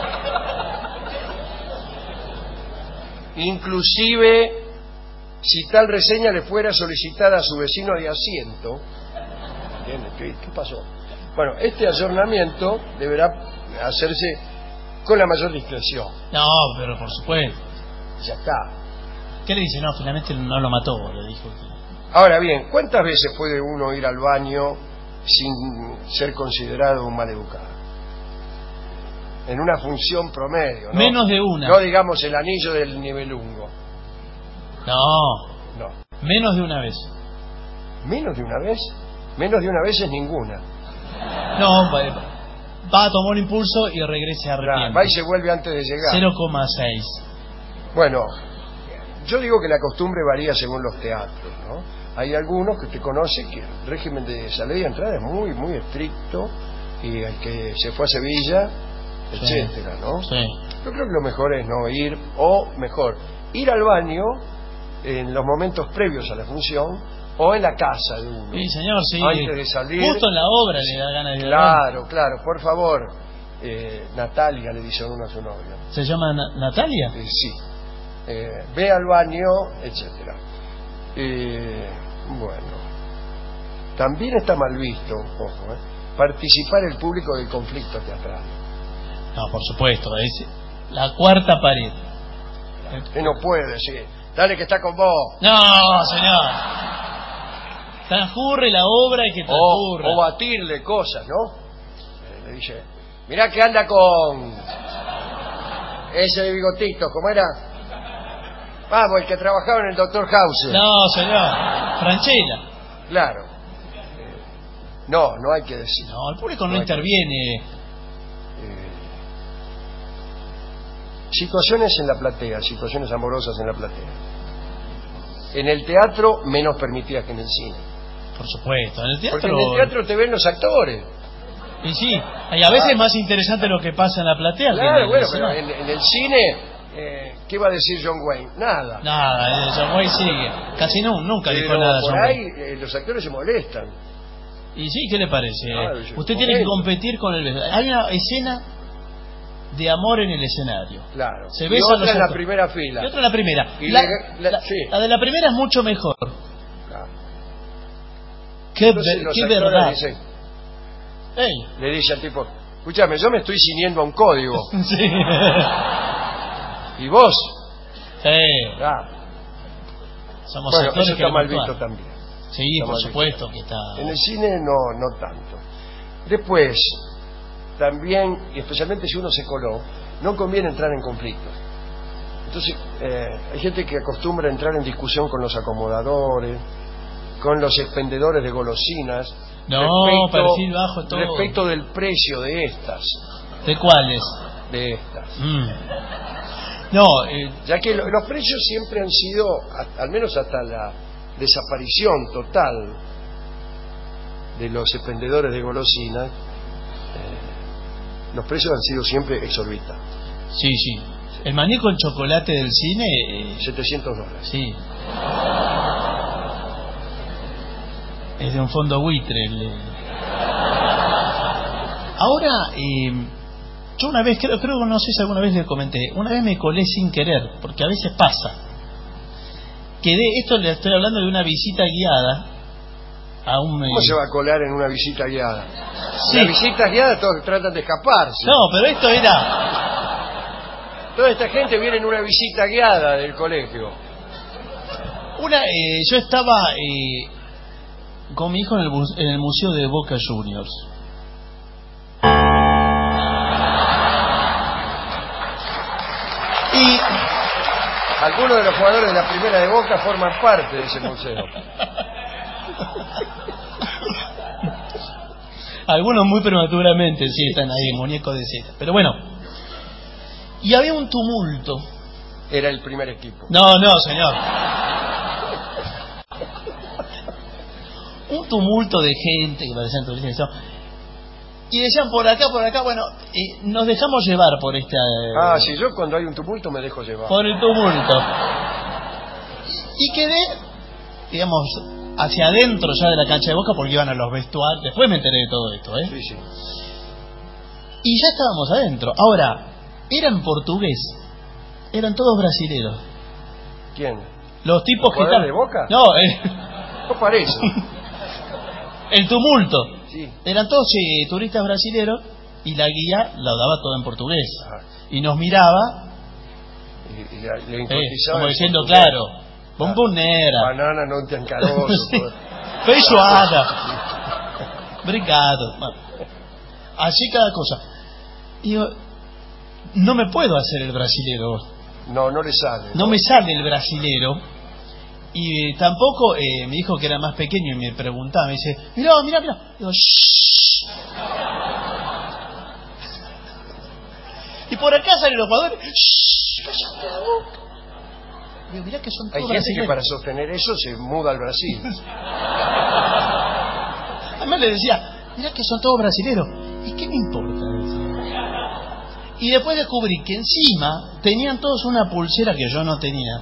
Inclusive si tal reseña le fuera solicitada a su vecino de asiento. ¿Entiende? ¿Qué, qué pasó? Bueno, este ayornamiento deberá hacerse con la mayor discreción. No, pero por supuesto. Ya está. ¿Qué le dice? No, finalmente no lo mató, le dijo. Ahora bien, ¿cuántas veces puede uno ir al baño sin ser considerado un maleducado? En una función promedio, ¿no? Menos de una. No digamos el anillo del nivelungo. No. No. Menos de una vez. ¿Menos de una vez? Menos de una vez es ninguna. No, va, va a tomar un impulso y regresa a arrepiente. Va y se vuelve antes de llegar. cero coma seis. Bueno, yo digo que la costumbre varía según los teatros, ¿no? Hay algunos que usted conoce que el régimen de salida y entrada es muy, muy estricto, y el que se fue a Sevilla, Sí. etcétera, ¿no? Sí. Yo creo que lo mejor es no ir, o mejor, ir al baño en los momentos previos a la función, o en la casa de uno. Sí, señor, sí. Antes de salir. Justo en la obra le da ganas de ir al Claro, claro, por favor. Eh, Natalia le dice uno a su novio. ¿Se llama Na- Natalia? Eh, sí. Eh, ve al baño, etcétera. Eh, bueno. También está mal visto, ojo, eh, participar el público del conflicto teatral. No, por supuesto, es la cuarta pared. Usted no puede decir, dale que está con vos. No, señor. Transcurre la obra y que O, transcurra. o batirle cosas, ¿no? Eh, le dice, mirá que anda con ese de bigotitos, ¿cómo era? Vamos, el que trabajaba en el Doctor House. No, señor. Franchella. Claro. Eh, no, no hay que decir. No, el público no, hay que- interviene. Eh, situaciones en la platea, situaciones amorosas en la platea. En el teatro menos permitidas que en el cine. Por supuesto. En el teatro. Porque en el teatro te ven los actores. Y sí, y a veces es más interesante lo que pasa en la platea que en Claro, el bueno, pero escenario. en, en el cine, eh, ¿qué va a decir John Wayne? Nada. Nada, eh, John Wayne sigue. Casi no, nunca dijo Pero nada por John ahí Wayne. eh, los actores se molestan. Y sí, ¿qué le parece? Claro, yo- Usted tiene que momento. competir con el beso. Hay una escena de amor en el escenario. Claro. Se y besan otra los en la actores. primera fila. Y otra en la primera. Y La, le- la- la- sí. la de la primera es mucho mejor. Claro. Qué, Entonces ver- los qué actores verdad. dicen- Ey. le dice al tipo, escúchame, yo me estoy ciñendo a un código. Sí. ¿Y vos? Sí. Ah. Somos Bueno, actores eso que está mal queremos visto actuar. también. Sí, Está por mal supuesto visto. que está. En el cine no, no tanto. Después, también, y especialmente si uno se coló, no conviene entrar en conflictos. Entonces, eh, hay gente que acostumbra a entrar en discusión con los acomodadores, con los expendedores de golosinas. No, perfil bajo todo. Respecto del precio de estas. ¿De cuáles? De estas. Mm. No, eh, Ya que lo- los precios siempre han sido, a- al menos hasta la desaparición total de los expendedores de golosinas, eh, los precios han sido siempre exorbitantes. sí, sí. El maní con chocolate del cine. eh, setecientos dólares. Sí. Es de un fondo buitre. el- Ahora, eh, yo una vez, creo, creo, no sé si alguna vez le comenté, una vez me colé sin querer, porque a veces pasa. Quedé, esto le estoy hablando de una visita guiada a un... ¿Cómo se va a colar en una visita guiada? Sí. Las visitas guiadas todos tratan de escaparse. No, pero esto era... Toda esta gente viene en una visita guiada del colegio. Una, eh, yo estaba eh, con mi hijo en el, bus- en el museo de Boca Juniors. Y algunos de los jugadores de la primera de Boca forman parte de ese museo. Algunos muy prematuramente sí están ahí, muñecos de cera. Pero bueno, y había un tumulto. Era el primer equipo. No, no, señor. Un tumulto de gente que parecían turistas. Y decían por acá, por acá, bueno, eh, nos dejamos llevar por esta... Eh, ah, sí, yo cuando hay un tumulto me dejo llevar. Por el tumulto. Y quedé, digamos, hacia adentro ya de la cancha de Boca porque iban a los vestuarios. Después me enteré de todo esto, ¿eh? Sí, sí. Y ya estábamos adentro. Ahora, era en portugués. Eran todos brasileros. ¿Quién? Los tipos que están... de Boca? No, eh... no parece. El tumulto. Sí. Eran todos eh, turistas brasileros y la guía la daba todo en portugués. Ajá. Y nos miraba y, y la, le eh, como diciendo, claro, bombonera, banana non te encaroso, sí. Feijoada, brigado, bueno, así cada cosa. Y yo, no me puedo hacer el brasilero. No, no le sale. No, no me sale el brasilero. Y tampoco eh, mi hijo, que era más pequeño, y me preguntaba, me dice, mirá, mirá, mirá. Digo, shh. Y por acá salen los jugadores, shh, cállate la boca. Digo, mirá que son todos hay gente brasileños. Que para sostener eso se muda al Brasil. Además le decía, mirá que son todos brasileros. ¿Y qué me importa eso? Y después descubrí que encima tenían todos una pulsera que yo no tenía,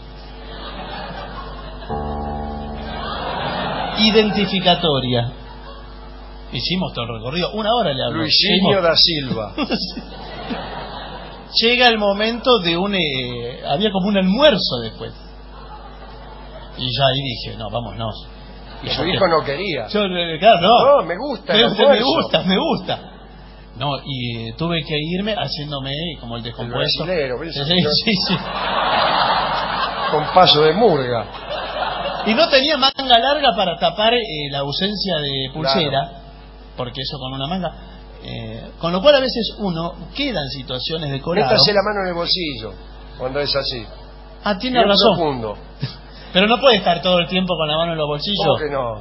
identificatoria. Hicimos todo el recorrido, una hora le hablo. Luisinho da Silva. Llega el momento de un eh, había como un almuerzo después y ya ahí dije, no, vámonos. Y su hijo no quería. Yo, claro, no. No, me gusta me, el me gusta, me gusta. No, y eh, tuve que irme haciéndome como el descompuesto. El brasilero, sí, sí, sí, sí. Con paso de murga. Y no tenía manga larga para tapar eh, la ausencia de pulsera, claro. Porque eso con una manga. Eh, con lo cual a veces uno queda en situaciones de colado. Métase la mano en el bolsillo cuando es así. Ah, tiene razón. Profundo. Pero no puede estar todo el tiempo con la mano en los bolsillos. ¿Cómo que no?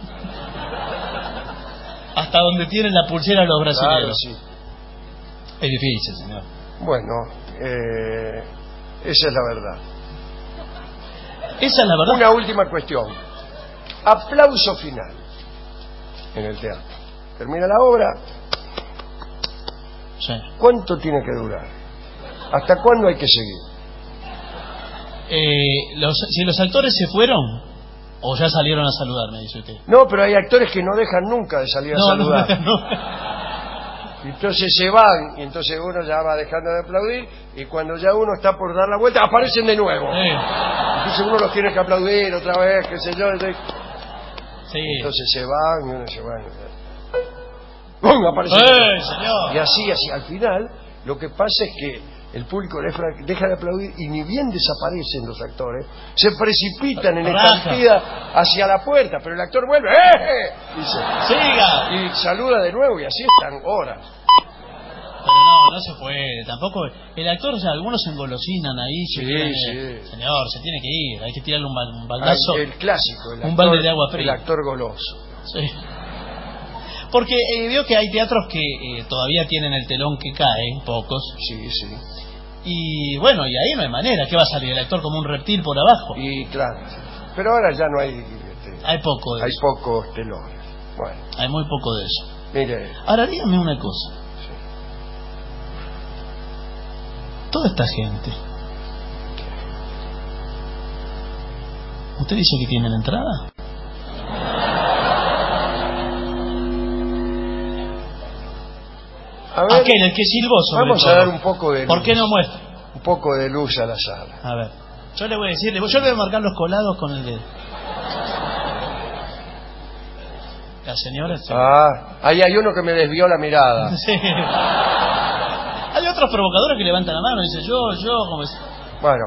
Hasta donde tienen la pulsera los brasileños. Claro, sí. Es difícil, señor. Bueno, eh, esa es la verdad. Esa es la verdad. Una última cuestión. Aplauso final en el teatro. Termina la obra. Sí. ¿Cuánto tiene que durar? ¿Hasta cuándo hay que seguir? Eh, los, si los actores se fueron o ya salieron a saludar, me dice usted. No, pero hay actores que no dejan nunca de salir a no, saludar. No, no. Entonces se van y entonces uno ya va dejando de aplaudir y cuando ya uno está por dar la vuelta aparecen de nuevo. Sí. Entonces uno los tiene que aplaudir otra vez, qué sé yo. Entonces, sí. entonces se van y uno se va. ¡Bum! Aparecen. ¡Eh, señor! Y así, así, al final lo que pasa es que el público deja de aplaudir y ni bien desaparecen los actores, se precipitan en estampida hacia la puerta, pero el actor vuelve, ¡eh! Dice, ¡siga! Y saluda de nuevo y así están horas. Pero no, no se puede, tampoco. El actor, o sea, algunos se engolosinan ahí. Sí, tiene, sí. Señor, se tiene que ir, hay que tirarle un, un baldazo. Ay, el clásico, el un actor, balde de agua fría. El actor goloso. Sí. Porque eh, veo que hay teatros que eh, todavía tienen el telón que cae, pocos. Sí, sí. Y bueno, y ahí no hay manera, ¿qué va a salir? El actor como un reptil por abajo. Y claro, pero ahora ya no hay... Este, hay poco de hay eso. Hay pocos telones. Bueno. Hay muy poco de eso. Mire. Ahora dígame una cosa. Sí. Toda esta gente, ¿usted dice que tienen entrada? A ver, aquel, el que silbó sobre vamos todo. A dar un poco de luz. ¿Por qué no muestra? Un poco de luz a la sala. A ver, yo le voy a decir, yo le voy a marcar los colados con el dedo. La señora... Sí. Ah, ahí hay uno que me desvió la mirada. Sí. Hay otros provocadores que levantan la mano y dicen yo, yo, como es... Bueno.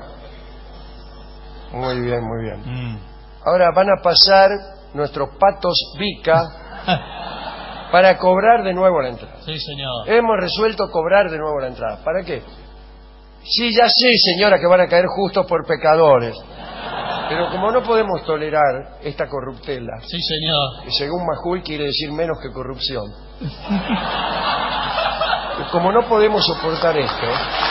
Muy bien, muy bien. Mm. Ahora van a pasar nuestros patos Vica para cobrar de nuevo la entrada. Sí, señor. Hemos resuelto cobrar de nuevo la entrada. ¿Para qué? Sí, ya sé, señora, que van a caer justos por pecadores. Pero como no podemos tolerar esta corruptela, sí, señor, que según Majul quiere decir menos que corrupción, y como no podemos soportar esto,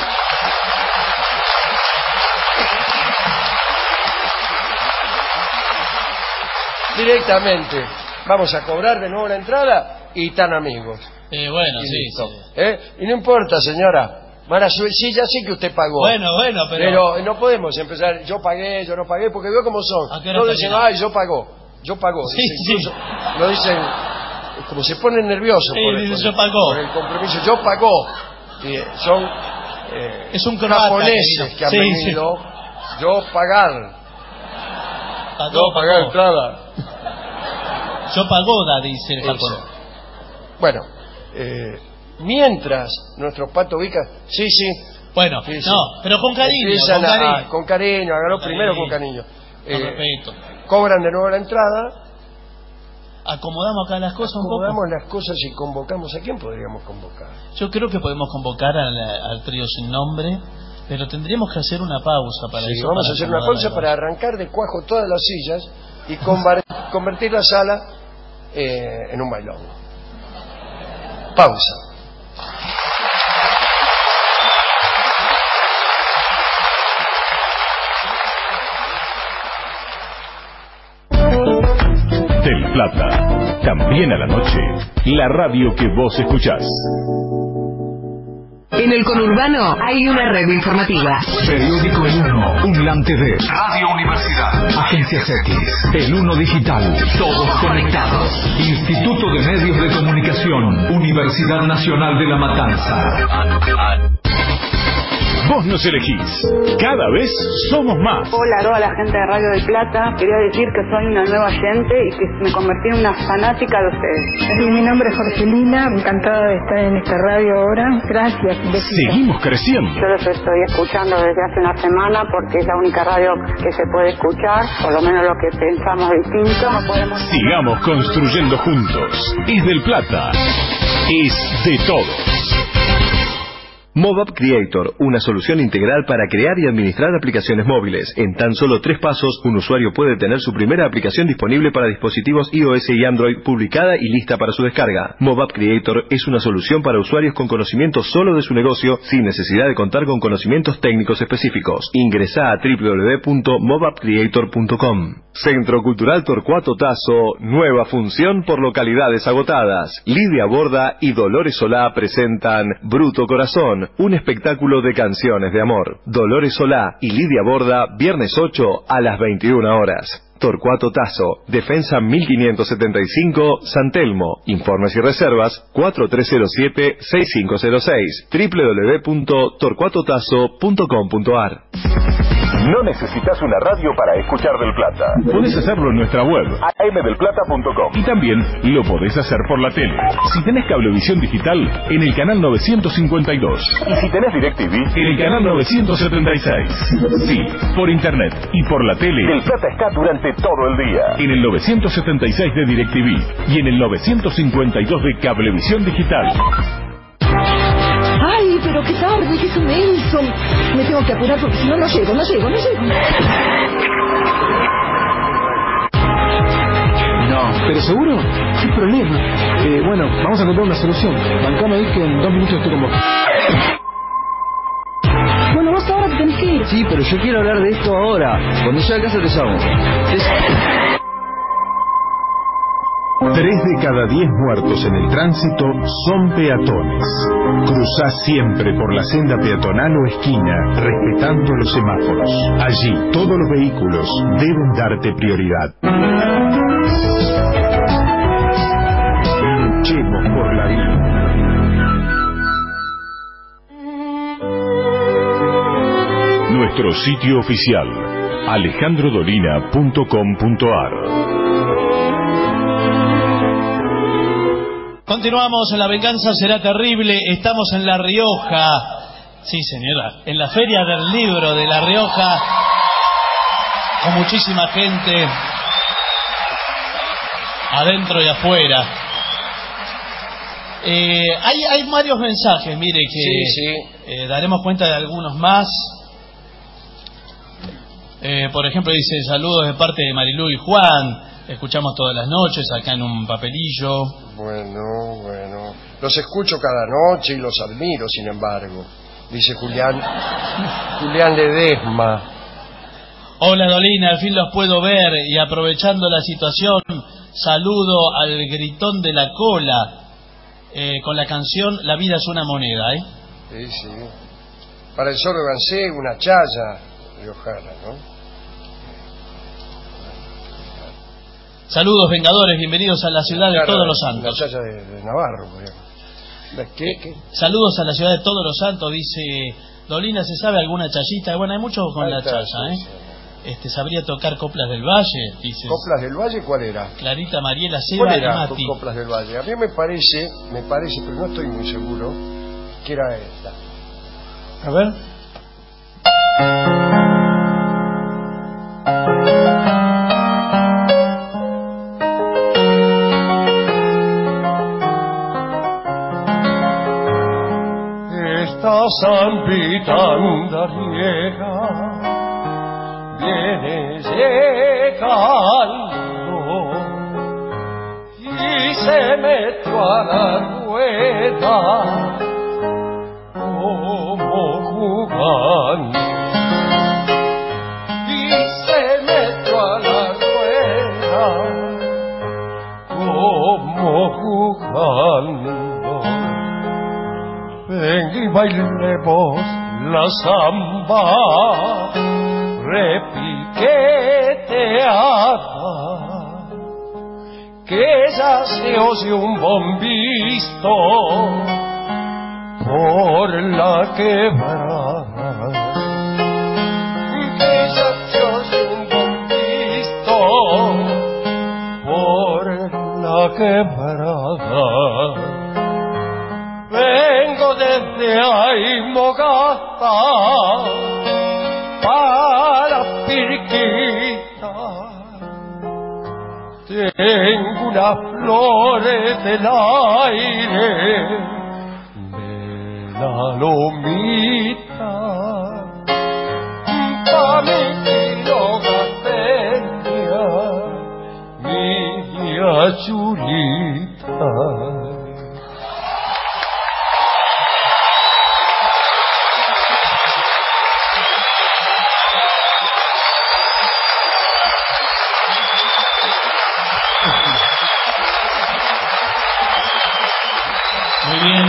directamente vamos a cobrar de nuevo la entrada y tan amigos. Eh, bueno, y sí, listo. sí. ¿Eh? Y no importa, señora. Mara Suel, sí, ya sé que usted pagó. Bueno, bueno, pero... Pero no podemos empezar, yo pagué, yo no pagué, porque veo cómo son. Todos dicen, ay, yo pagó, yo pagó. Sí, Dicen, sí. incluso, lo dicen, como se ponen nerviosos sí, por, dice, por, yo pagó. por el compromiso. Yo pagó. Y son eh, es un croata, japoneses que han sí, venido. Sí. Yo pagar. Pagó, yo pagar pagó. entrada. Yo pagoda, dice el japonés. Bueno, eh, mientras nuestros patos Vica, sí, sí. Bueno, sí, no, sí. pero con cariño, Empiezan con a- cariño. a- con cariño, hágalo Con primero cariño. con cariño. Con Eh, respeto. Cobran de nuevo la entrada, Acomodamos acá las cosas un poco. acomodamos las cosas y convocamos. ¿A quién podríamos convocar? Yo creo que podemos convocar al, al trío sin nombre, pero tendríamos que hacer una pausa para Sí, eso. vamos para a hacer una acomodar pausa la para arrancar de cuajo todas las sillas y convar- convertir la sala eh, en un bailón. Pausa. Del Plata, también a la noche, la radio que vos escuchás. En el conurbano hay una red informativa. Periódico El Uno, UNLAM T V, Radio Universidad, Agencias X, El Uno Digital, todos conectados. Instituto de Medios de Comunicación, Universidad Nacional de La Matanza. Vos nos elegís. Cada vez somos más. Hola a toda la gente de Radio del Plata. Quería decir que soy una nueva oyente y que me convertí en una fanática de ustedes. Sí, mi nombre es Jorgelina, encantada de estar en esta radio ahora. Gracias. Besitos. Seguimos creciendo. Yo los estoy escuchando desde hace una semana porque es la única radio que se puede escuchar, por lo menos lo que pensamos distinto. No podemos... Sigamos construyendo juntos. Es del Plata. Es de todos. MobApp Creator, una solución integral para crear y administrar aplicaciones móviles. En tan solo tres pasos, un usuario puede tener su primera aplicación disponible para dispositivos iOS y Android, publicada y lista para su descarga. MobApp Creator es una solución para usuarios con conocimiento solo de su negocio, sin necesidad de contar con conocimientos técnicos específicos. Ingresá a doble u doble u doble u punto mobap creator punto com. Centro Cultural Torcuato Tasso, nueva función por localidades agotadas. Lidia Borda y Dolores Solá presentan Bruto Corazón, un espectáculo de canciones de amor. Dolores Solá y Lidia Borda, viernes ocho a las veintiuna horas. Torcuato Tasso, Defensa mil quinientos setenta y cinco, San Telmo. Informes y reservas cuatro tres cero siete, seis cinco cero seis, doble u doble u doble u punto torcuato tasso punto com punto a r. No necesitas una radio para escuchar Del Plata. Podés hacerlo en nuestra web, a m del plata punto com. Y también lo podés hacer por la tele. Si tenés cablevisión digital, en el canal novecientos cincuenta y dos. Y si tenés DirecTV, en el canal novecientos setenta y seis. Sí, por internet y por la tele, Del Plata está durante todo el día. En el novecientos setenta y seis de DirecTV y en el novecientos cincuenta y dos de cablevisión digital. Ay, pero qué tarde, qué inmenso. Me tengo que apurar porque si no, no llego, no llego, no llego. No, pero seguro, ¿qué problema? Eh, bueno, vamos a encontrar una solución. Bancame ahí que en dos minutos estoy con vos. Bueno, vos ahora te tenés que ir. Sí, pero yo quiero hablar de esto ahora. Cuando llegue a casa te llamo. Es... Tres de cada diez muertos en el tránsito son peatones. Cruzá siempre por la senda peatonal o esquina, respetando los semáforos. Allí, todos los vehículos deben darte prioridad. Luchemos por la vida. Nuestro sitio oficial, alejandro dolina punto com punto a r. Continuamos en La Venganza Será Terrible. Estamos en La Rioja. Sí, señora. En la Feria del Libro de La Rioja. Con muchísima gente. Adentro y afuera. Eh, hay, hay varios mensajes, mire, que sí, sí. Eh, daremos cuenta de algunos más. Eh, por ejemplo, dice: saludos de parte de Marilú y Juan. Escuchamos todas las noches acá en un papelillo. Bueno, bueno. Los escucho cada noche y los admiro, sin embargo. Dice Julián. Julián Ledesma. Hola, Dolina, al fin los puedo ver. Y aprovechando la situación, saludo al gritón de la cola. Eh, con la canción La vida es una moneda, ¿eh? Sí, sí. Para el sordo gansé, una chaya riojana, ¿no? Saludos, Vengadores, bienvenidos a la ciudad de Todos los Santos. La chaya de, de Navarro, por ejemplo. ¿Qué, qué? Saludos a la ciudad de Todos los Santos, dice Dolina. ¿Se sabe alguna chayita? Bueno, hay muchos con Ahí la está, chaya, sí, ¿eh? sí. Este, ¿sabría tocar Coplas del Valle? Dice. ¿Coplas del Valle cuál era? Clarita, Mariela, Seba ¿Cuál y era Mati. Coplas del Valle? A mí me parece, me parece, pero no estoy muy seguro, que era esta. A ver. Esta zambita andariega viene llegando y se metió a la rueda como jugando, y se metió a la rueda como jugando. Ven y bailemos la samba repiqueteada, que ya se oye un bombisto por la quebrada, que ya se oye un bombisto por la quebrada. Vengo desde Aymogasta para Pirquita, tengo unas flores del aire de la lomita, pa' mi tiro gastenia, mi chulita. Muy bien.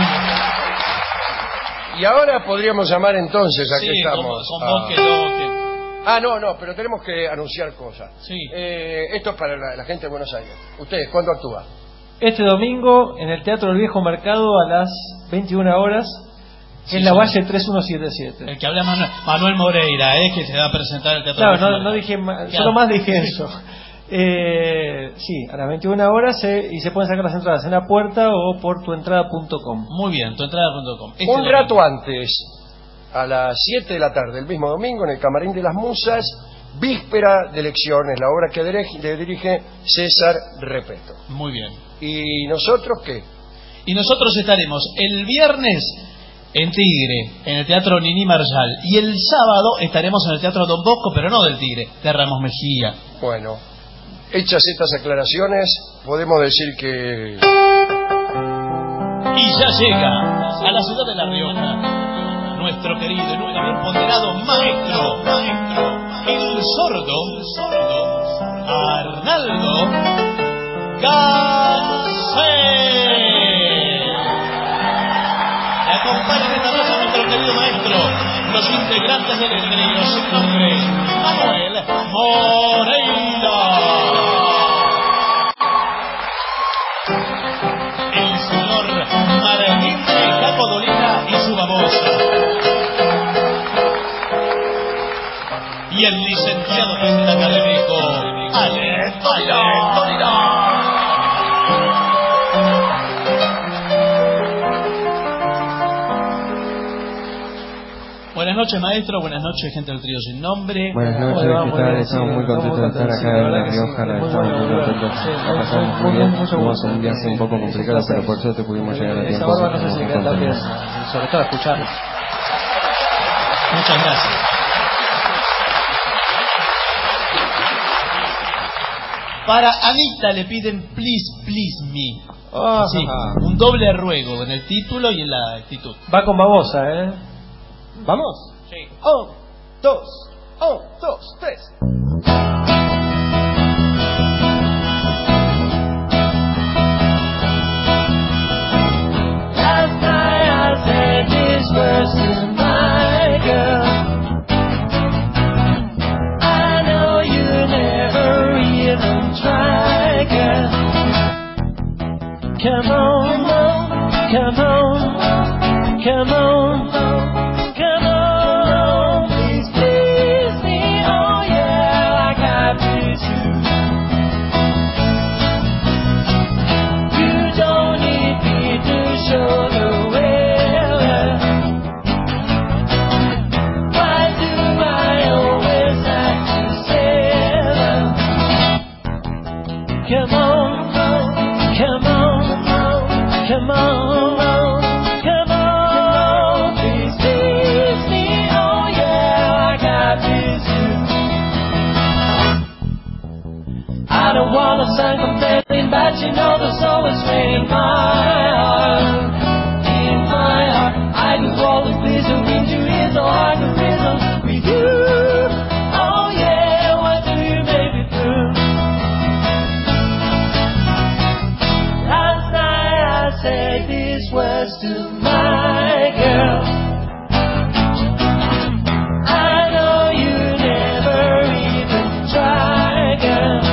Y ahora podríamos llamar entonces, aquí Sí, estamos. con, con vos que no, que- Ah, no, no, pero tenemos que anunciar cosas. Sí. Eh, esto es para la, la gente de Buenos Aires. ¿Ustedes cuándo actúan? Este domingo en el Teatro del Viejo Mercado a las veintiuna horas, Sí, en la sí. Valle tres uno siete siete. El que habla Manuel, Manuel Moreira, ¿eh? Que se va a presentar el teatro. Claro, Viejo no, Mercado. no dije ma- Claro. solo más dije eso. Eh, sí, a las veintiuna horas eh, y se pueden sacar las entradas en la puerta o por tuentrada punto com. Muy bien, tuentrada punto com. Este Un domingo. rato antes, a las siete de la tarde, el mismo domingo, en el Camarín de las Musas, víspera de elecciones, la obra que dirige, le dirige César Repeto. Muy bien. ¿Y nosotros qué? Y nosotros estaremos el viernes en Tigre, en el Teatro Nini Marshall. Y el sábado estaremos en el Teatro Don Bosco, pero no del Tigre, de Ramos Mejía. Bueno, hechas estas aclaraciones, podemos decir que... Y ya llega a la ciudad de La Rioja nuestro querido y nunca bien ponderado maestro, maestro, el sordo, el sordo, Arnaldo Gansé. Le acompañan esta noche a nuestro querido maestro, los integrantes del trío sin nombre, Manuel Moreira. El señor Martín Capo Dolina y su babosa. Y el licenciado en académico, Ale Dolina. Buenas noches, maestro. Buenas noches, gente del trío sin nombre. Buenas noches, ¿qué tal? Estamos muy contentos de estar acá en La Rioja. Estamos muy contentos. La pasamos muy bien. Tuvimos un viaje un poco complicado, pero por suerte pudimos llegar a tiempo. Esa barba no sé si queda también, sobre todo escucharlo. Muchas gracias. Para Anita le piden Please, Please Me. Oh, sí, un doble ruego en el título y en la actitud. Va con babosa, ¿eh? ¿Vamos? Sí. Un, dos, un, dos, tres. Last night I said these words to my girl. I know you never even try, girl. Come on, come on, come on, come on, please, please me, oh yeah, like I please you. You don't need me to show the way. Why do I always have to say that? Come on, come on. Come on, come on, please please me, oh yeah, I got this you. I don't wanna sound complaining, but you know there's always rain in my heart, in my heart. I do all the things you mean to is so hard to reason with you. Oh yeah, what do you make me do? Last night I said these words to my girl. I know you never even try, girl.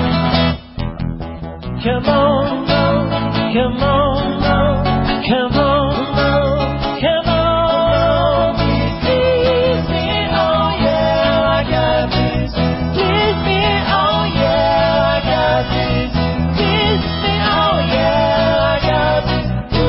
Come on, come on, come on, come on. Please, please me, oh yeah, I got this. Please me, oh yeah, I got this. Please me, oh yeah, I got this.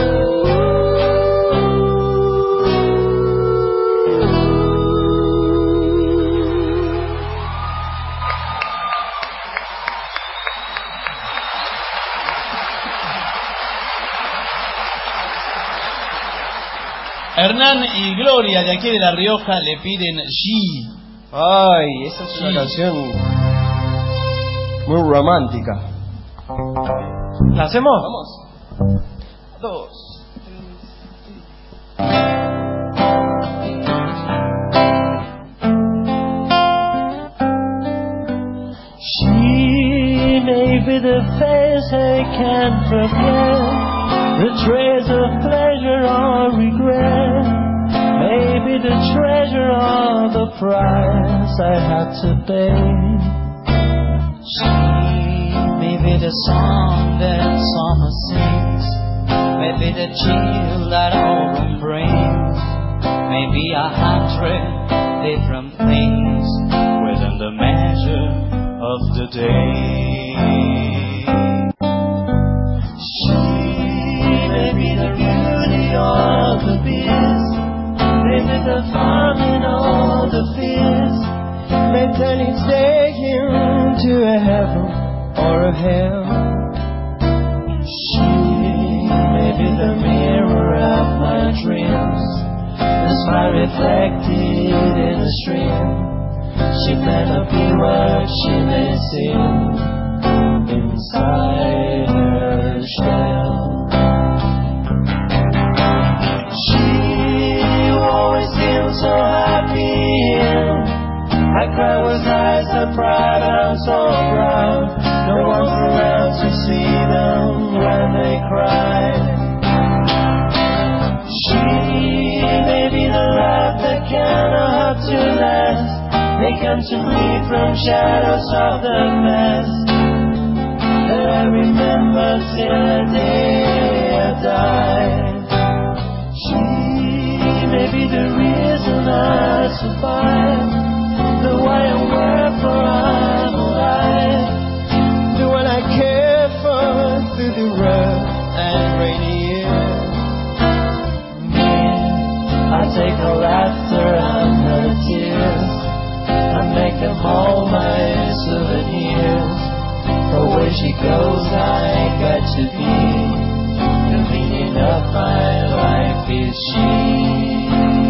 Hernán y Gloria de aquí de La Rioja le piden G. Ay, esa es una Sí. canción muy romántica. ¿La hacemos? Vamos. Dos. She may be the face I can't forget, the trace of pleasure or regret, maybe the treasure or the price I had to pay. She may be the song that summer sings, maybe the chill that autumn brings, maybe a hundred different things within the measure of the day. She may be the beauty of the beast, maybe the farming or the feast, may turn its day into a heaven or a hell. She may be the mirror of my dreams, the smile reflected in a stream. She may not be what she may seem inside her shell. She always seems so happy. I cry with eyes of pride, I'm so proud. No one's around to see them when they cry. She may be the light that cannot have to last. They come to me from shadows of the past that I remember till the day I died. She may be the reason I survive, the why and wherefore I'm alive, the one I care for through the rough and rainy years. Me, I take the laughter and them all my souvenirs. For where she goes, I got to be. The meaning of my life is she.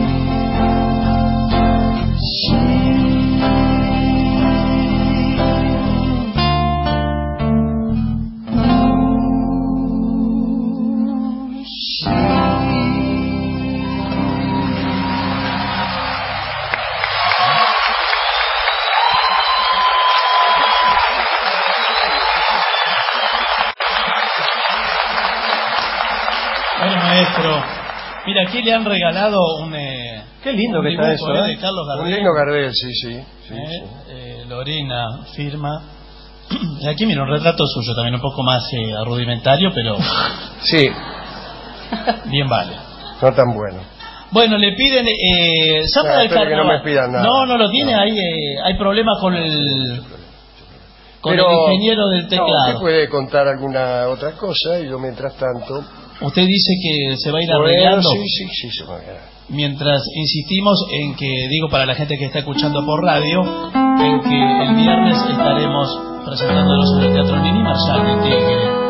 Maestro, mira, aquí le han regalado un eh, qué lindo un que está dibujo, eso, eh, ¿eh? de Carlos Gardel. Un lindo Gardel, sí, sí. sí, Eh, sí. eh, Lorena firma. Y aquí mira un retrato suyo también un poco más eh, rudimentario, pero sí, bien vale. No tan bueno. Bueno, le piden eh, samba No, del espero que carnaval. no me pidan nada. No, no lo tiene. Hay eh, hay problemas con el con Pero, el ingeniero del No, teclado. usted puede contar alguna otra cosa y yo mientras tanto. Usted dice que se va a ir Bueno, arreglando. sí, sí, sí, se va a ir. Mientras insistimos en que, digo para la gente que está escuchando por radio, en que el viernes estaremos presentándolos en el Teatro Nini Marshall de Tigre.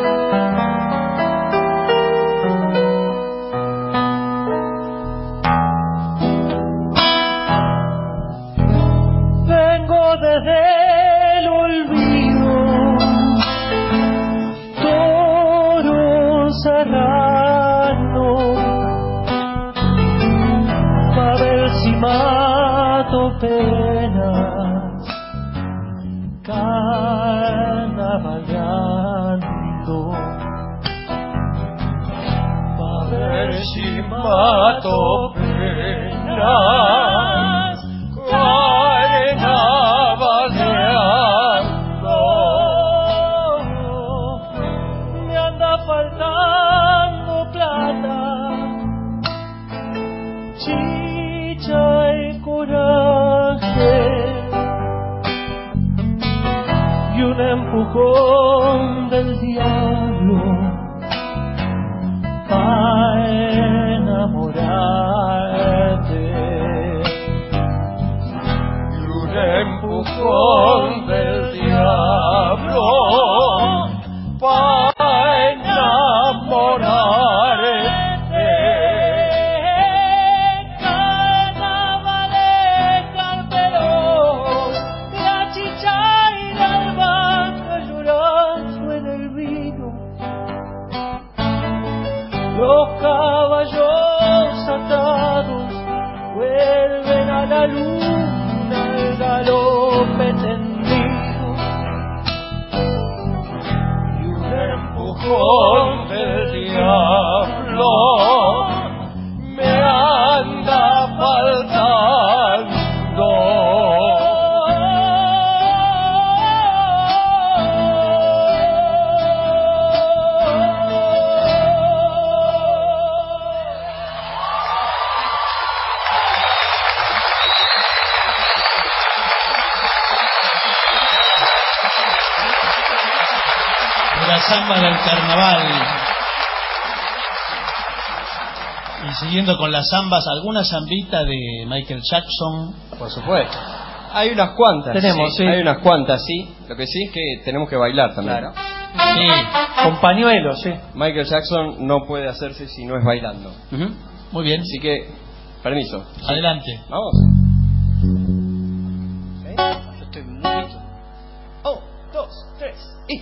Vengo desde el olvido, toro serrano, pa' ver si mato penas, carnavaleando, pa' ver si mato penas, carnavaleando. Me anda faltando plata, chicha y coraje, y un empujón del diablo para enamorarte. Un empujón del diablo para enamorarte. Carnavales, carperos, la chicha y la albahaca llorando en el vino. Los caballos atados vuelven a la luna al galope tendido, y un empujón del diablo me anda faltando. La samba del carnaval. Y siguiendo con las zambas, ¿alguna zambita de Michael Jackson? Por supuesto. Hay unas cuantas. Tenemos, sí. Hay unas cuantas, sí. Lo que sí es que tenemos que bailar también. Claro. Sí, con pañuelos, sí. Michael Jackson no puede hacerse si no es bailando. Uh-huh. Muy bien. Así que, permiso. Adelante. Vamos. ¿Okay? Yo estoy muy listo. Un, dos, tres y...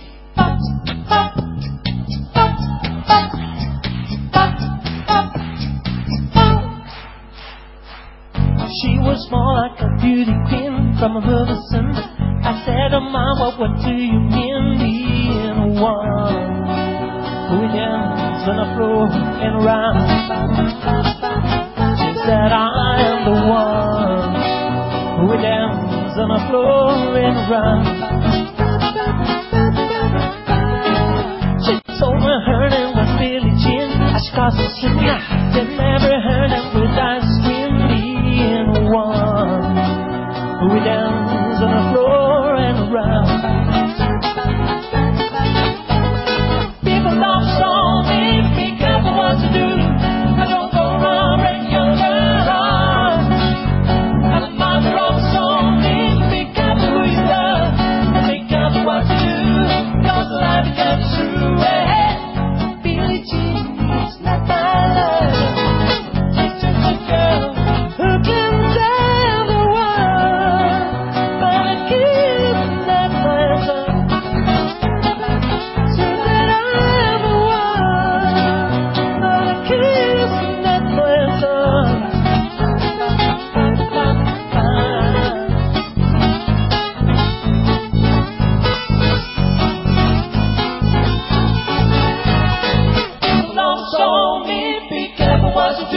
She was more like a beauty queen from a Riverson. I said, oh mama, what do you mean being a one who dance on the floor and around? She said, I am the one who dance on the floor and around. She told me her name was Billie Jean. I should call her Selena. Said never heard him with ice cream. Being one who dance on the floor and around. People love song, be careful what to do. I don't go around breaking your heart. I'm the mother of a song, be careful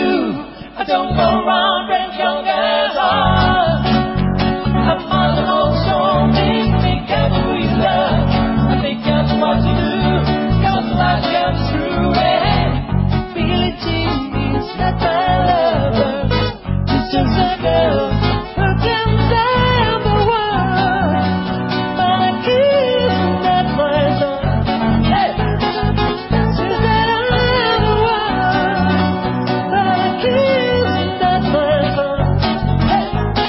do. I don't go around as young as us. A mother also makes me careful with love. I think that's what to do, cause life comes through. And Billie Jean is not my lover, she's just a girl who can save the world. But I kiss not my son. Hey! She said I love the world, but I kiss not my son. Hey!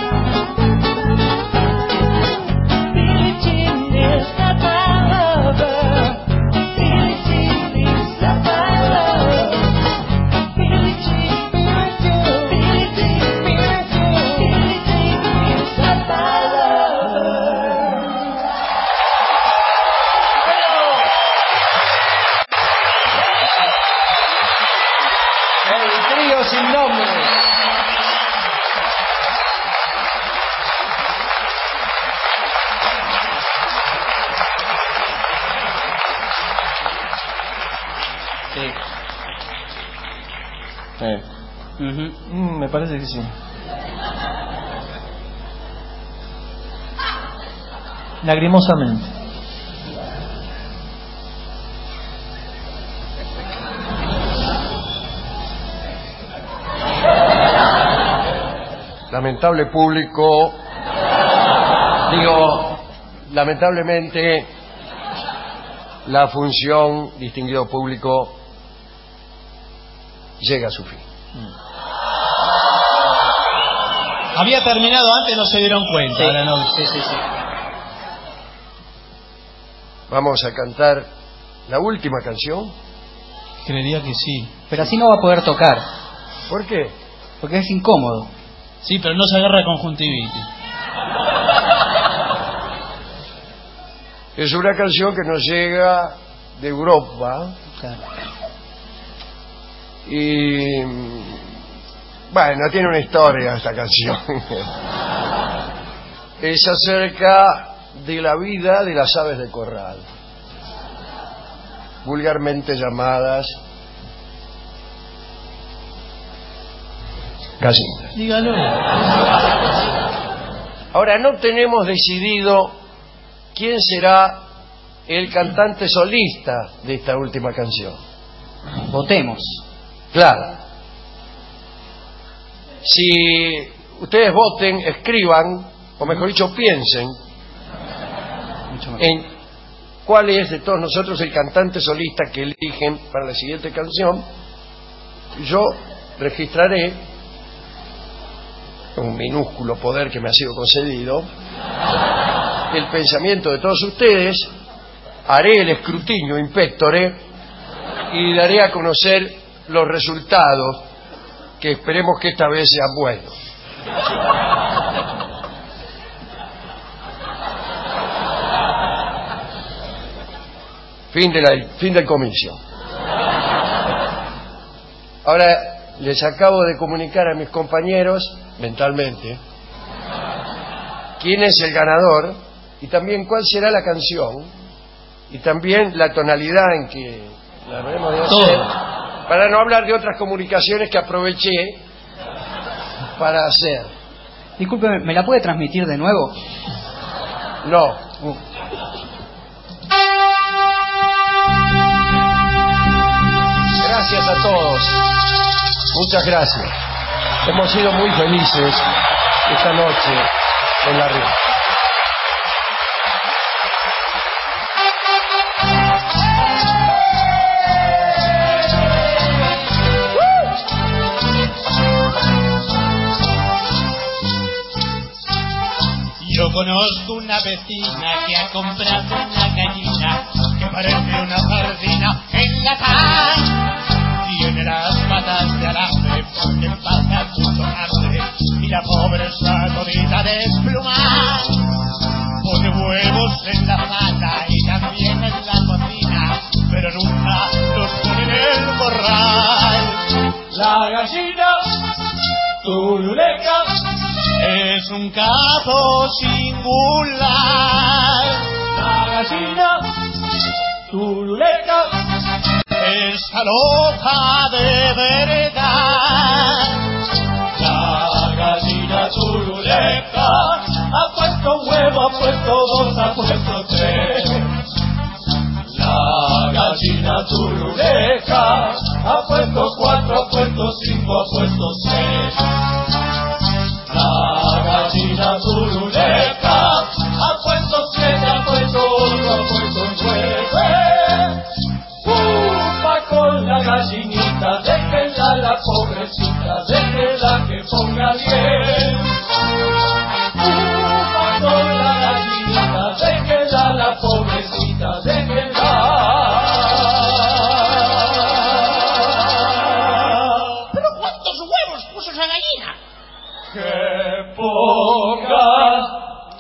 Billie Jean is not my lover. Billie Jean is not my lover. Billie Jean, Billie Jean, Billie Jean, Billie Jean, Billie Jean is not my lover. El trío sin nombre. Sí. Eh. Mm, me parece que sí. Lagrimosamente. Lamentable público, digo, lamentablemente la función, distinguido público, llega a su fin. Había terminado antes, no se dieron cuenta. Sí. Ahora no. Sí, sí, sí. Vamos a cantar la última canción. Creería que sí. Pero así no va a poder tocar. ¿Por qué? Porque es incómodo. Sí, pero no se agarra conjuntivitis. Es una canción que nos llega de Europa. Claro. Y bueno, tiene una historia esta canción. Es acerca de la vida de las aves de corral, vulgarmente llamadas gallinas. Dígalo. Ahora, no tenemos decidido quién será el cantante solista de esta última canción. Votemos. Claro. Si ustedes voten, escriban, o mejor dicho, piensen en cuál es de todos nosotros el cantante solista que eligen para la siguiente canción. Yo registraré, un minúsculo poder que me ha sido concedido, el pensamiento de todos ustedes, haré el escrutinio impectore y daré a conocer los resultados, que esperemos que esta vez sean buenos. Fin, de la, fin del comicio. Ahora les acabo de comunicar a mis compañeros, mentalmente, quién es el ganador y también cuál será la canción y también la tonalidad en que la habremos de hacer, para no hablar de otras comunicaciones que aproveché para hacer. Discúlpeme, ¿me la puede transmitir de nuevo? No. Uh. Gracias a todos. Muchas gracias. Hemos sido muy felices esta noche en La Rioja. Yo conozco una vecina que ha comprado una gallina que parece una sardina en la calle. Tiene las patas de alambre porque pasa mucho hambre y la pobre está todita desplumada. Pone huevos en la sala y también en la cocina, pero nunca los pone en el corral. La gallina turuleca es un caso singular. La gallina turuleca está loca de verdad. La gallina turuleca ha puesto un huevo, ha puesto dos, ha puesto tres. La gallina turuleca ha puesto cuatro, ha puesto cinco, ha puesto seis. La gallina turuleca ha puesto siete, ha puesto ocho, ha puesto nueve. Upa con la gallinita, déjenla la pobrecita, déjenla que ponga diez. Upa con la gallinita, déjenla la pobrecita, déjenla. ¿Pero cuántos huevos puso esa gallina? Que ponga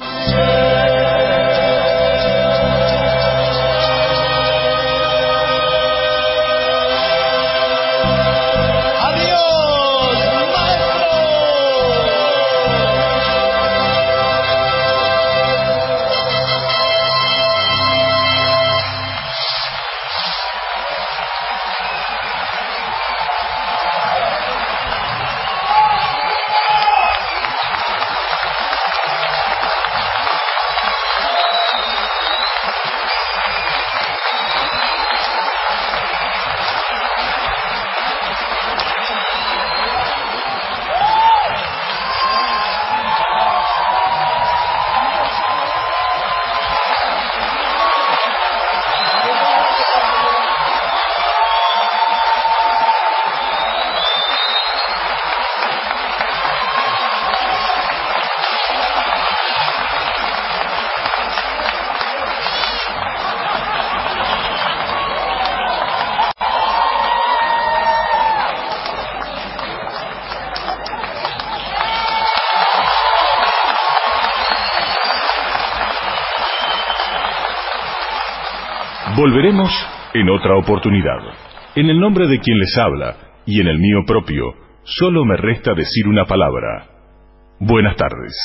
Volveremos en otra oportunidad. En el nombre de quien les habla y en el mío propio, solo me resta decir una palabra. Buenas tardes.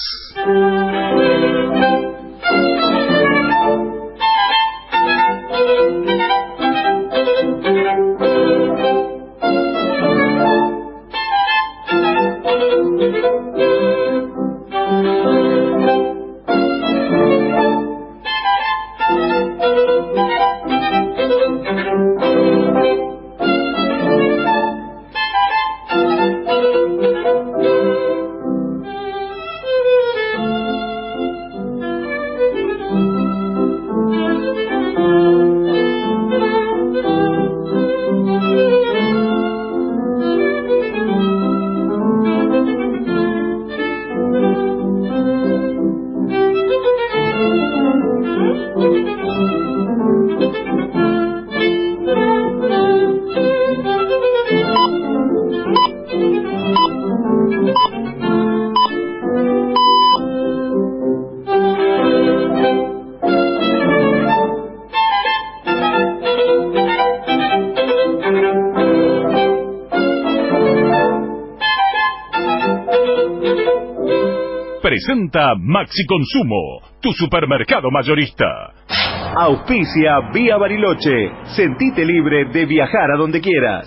Presenta Maxi Consumo, tu supermercado mayorista. Auspicia Vía Bariloche. Sentite libre de viajar a donde quieras.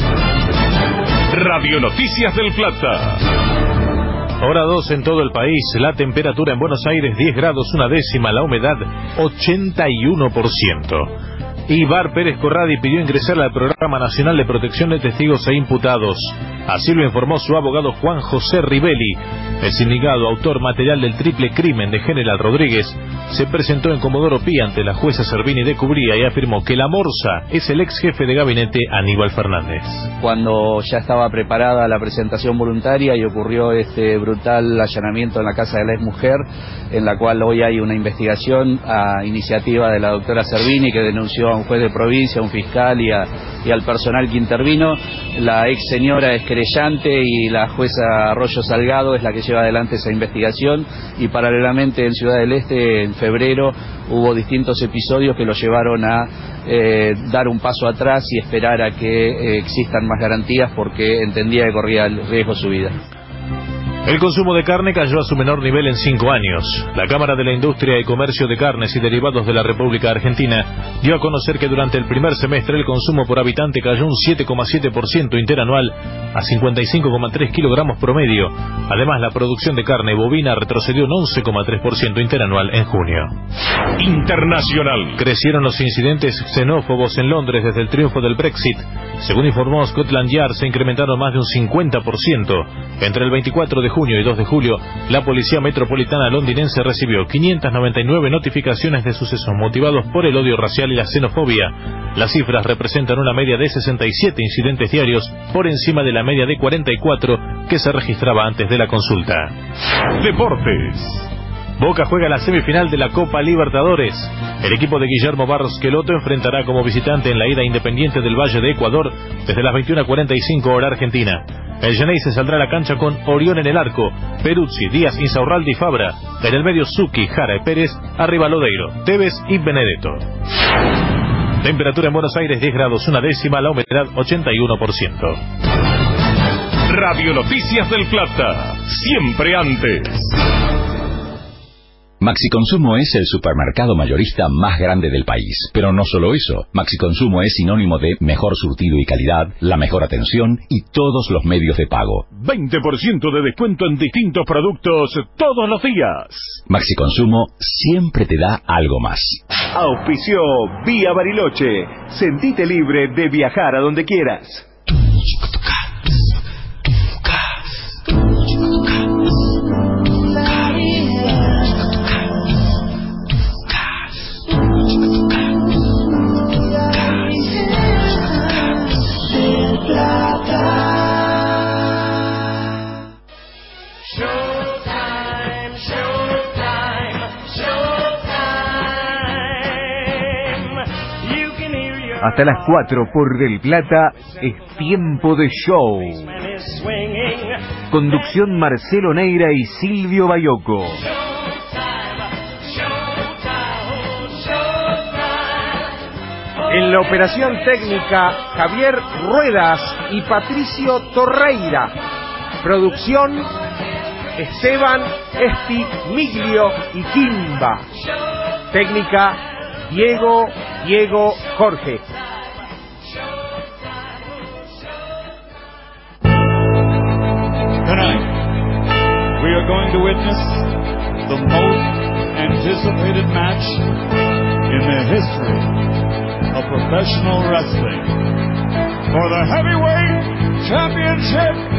Radio Noticias del Plata. Hora dos en todo el país. La temperatura en Buenos Aires diez grados una décima. La humedad ochenta y uno por ciento. Ibar Pérez Corradi pidió ingresar al Programa Nacional de Protección de Testigos e Imputados. Así lo informó su abogado Juan José Rivelli. El sindicado, autor material del triple crimen de General Rodríguez, se presentó en Comodoro Pi ante la jueza Servini de Cubría y afirmó que la morsa es el ex jefe de gabinete Aníbal Fernández. Cuando ya estaba preparada la presentación voluntaria y ocurrió este brutal allanamiento en la casa de la exmujer, en la cual hoy hay una investigación a iniciativa de la doctora Servini, que denunció a un juez de provincia, a un fiscal y, a, y al personal que intervino. La ex señora es querellante y la jueza Arroyo Salgado es la que lleva adelante esa investigación, y paralelamente en Ciudad del Este en febrero hubo distintos episodios que lo llevaron a eh, dar un paso atrás y esperar a que eh, existan más garantías, porque entendía que corría el riesgo su vida. El consumo de carne cayó a su menor nivel en cinco años. La Cámara de la Industria y Comercio de Carnes y Derivados de la República Argentina dio a conocer que durante el primer semestre el consumo por habitante cayó un siete coma siete por ciento interanual a cincuenta y cinco coma tres kilogramos promedio. Además, la producción de carne bovina retrocedió un once coma tres por ciento interanual en junio. Internacional. Crecieron los incidentes xenófobos en Londres desde el triunfo del Brexit. Según informó Scotland Yard, se incrementaron más de un cincuenta por ciento. Entre el veinticuatro de junio y dos de julio, la Policía Metropolitana londinense recibió quinientas noventa y nueve notificaciones de sucesos motivados por el odio racial y la xenofobia. Las cifras representan una media de sesenta y siete incidentes diarios, por encima de la media de cuarenta y cuatro que se registraba antes de la consulta. Deportes. Boca juega la semifinal de la Copa Libertadores. El equipo de Guillermo Barros Queloto enfrentará como visitante en la ida Independiente del Valle de Ecuador desde las veintiuna cuarenta y cinco hora argentina. El Geneise se saldrá a la cancha con Orión en el arco, Peruzzi, Díaz, Insaurralde y Fabra. En el medio Zucchi, Jara y Pérez, arriba Lodeiro, Tevez y Benedetto. Temperatura en Buenos Aires diez grados, una décima, la humedad ochenta y uno por ciento. Radio Noticias del Plata, siempre antes. Maxi Consumo es el supermercado mayorista más grande del país. Pero no solo eso, Maxi Consumo es sinónimo de mejor surtido y calidad, la mejor atención y todos los medios de pago. veinte por ciento de descuento en distintos productos todos los días. Maxi Consumo siempre te da algo más. Auspició Vía Bariloche. Sentite libre de viajar a donde quieras. Hasta las cuatro por Del Plata es tiempo de show. Conducción Marcelo Neira y Silvio Bayoco. En la operación técnica, Javier Ruedas y Patricio Torreira. Producción, Esteban Esti Miglio y Kimba. Técnica, Diego, Diego Jorge. Tonight, we are going to witness the most anticipated match in the history of professional wrestling for the heavyweight championship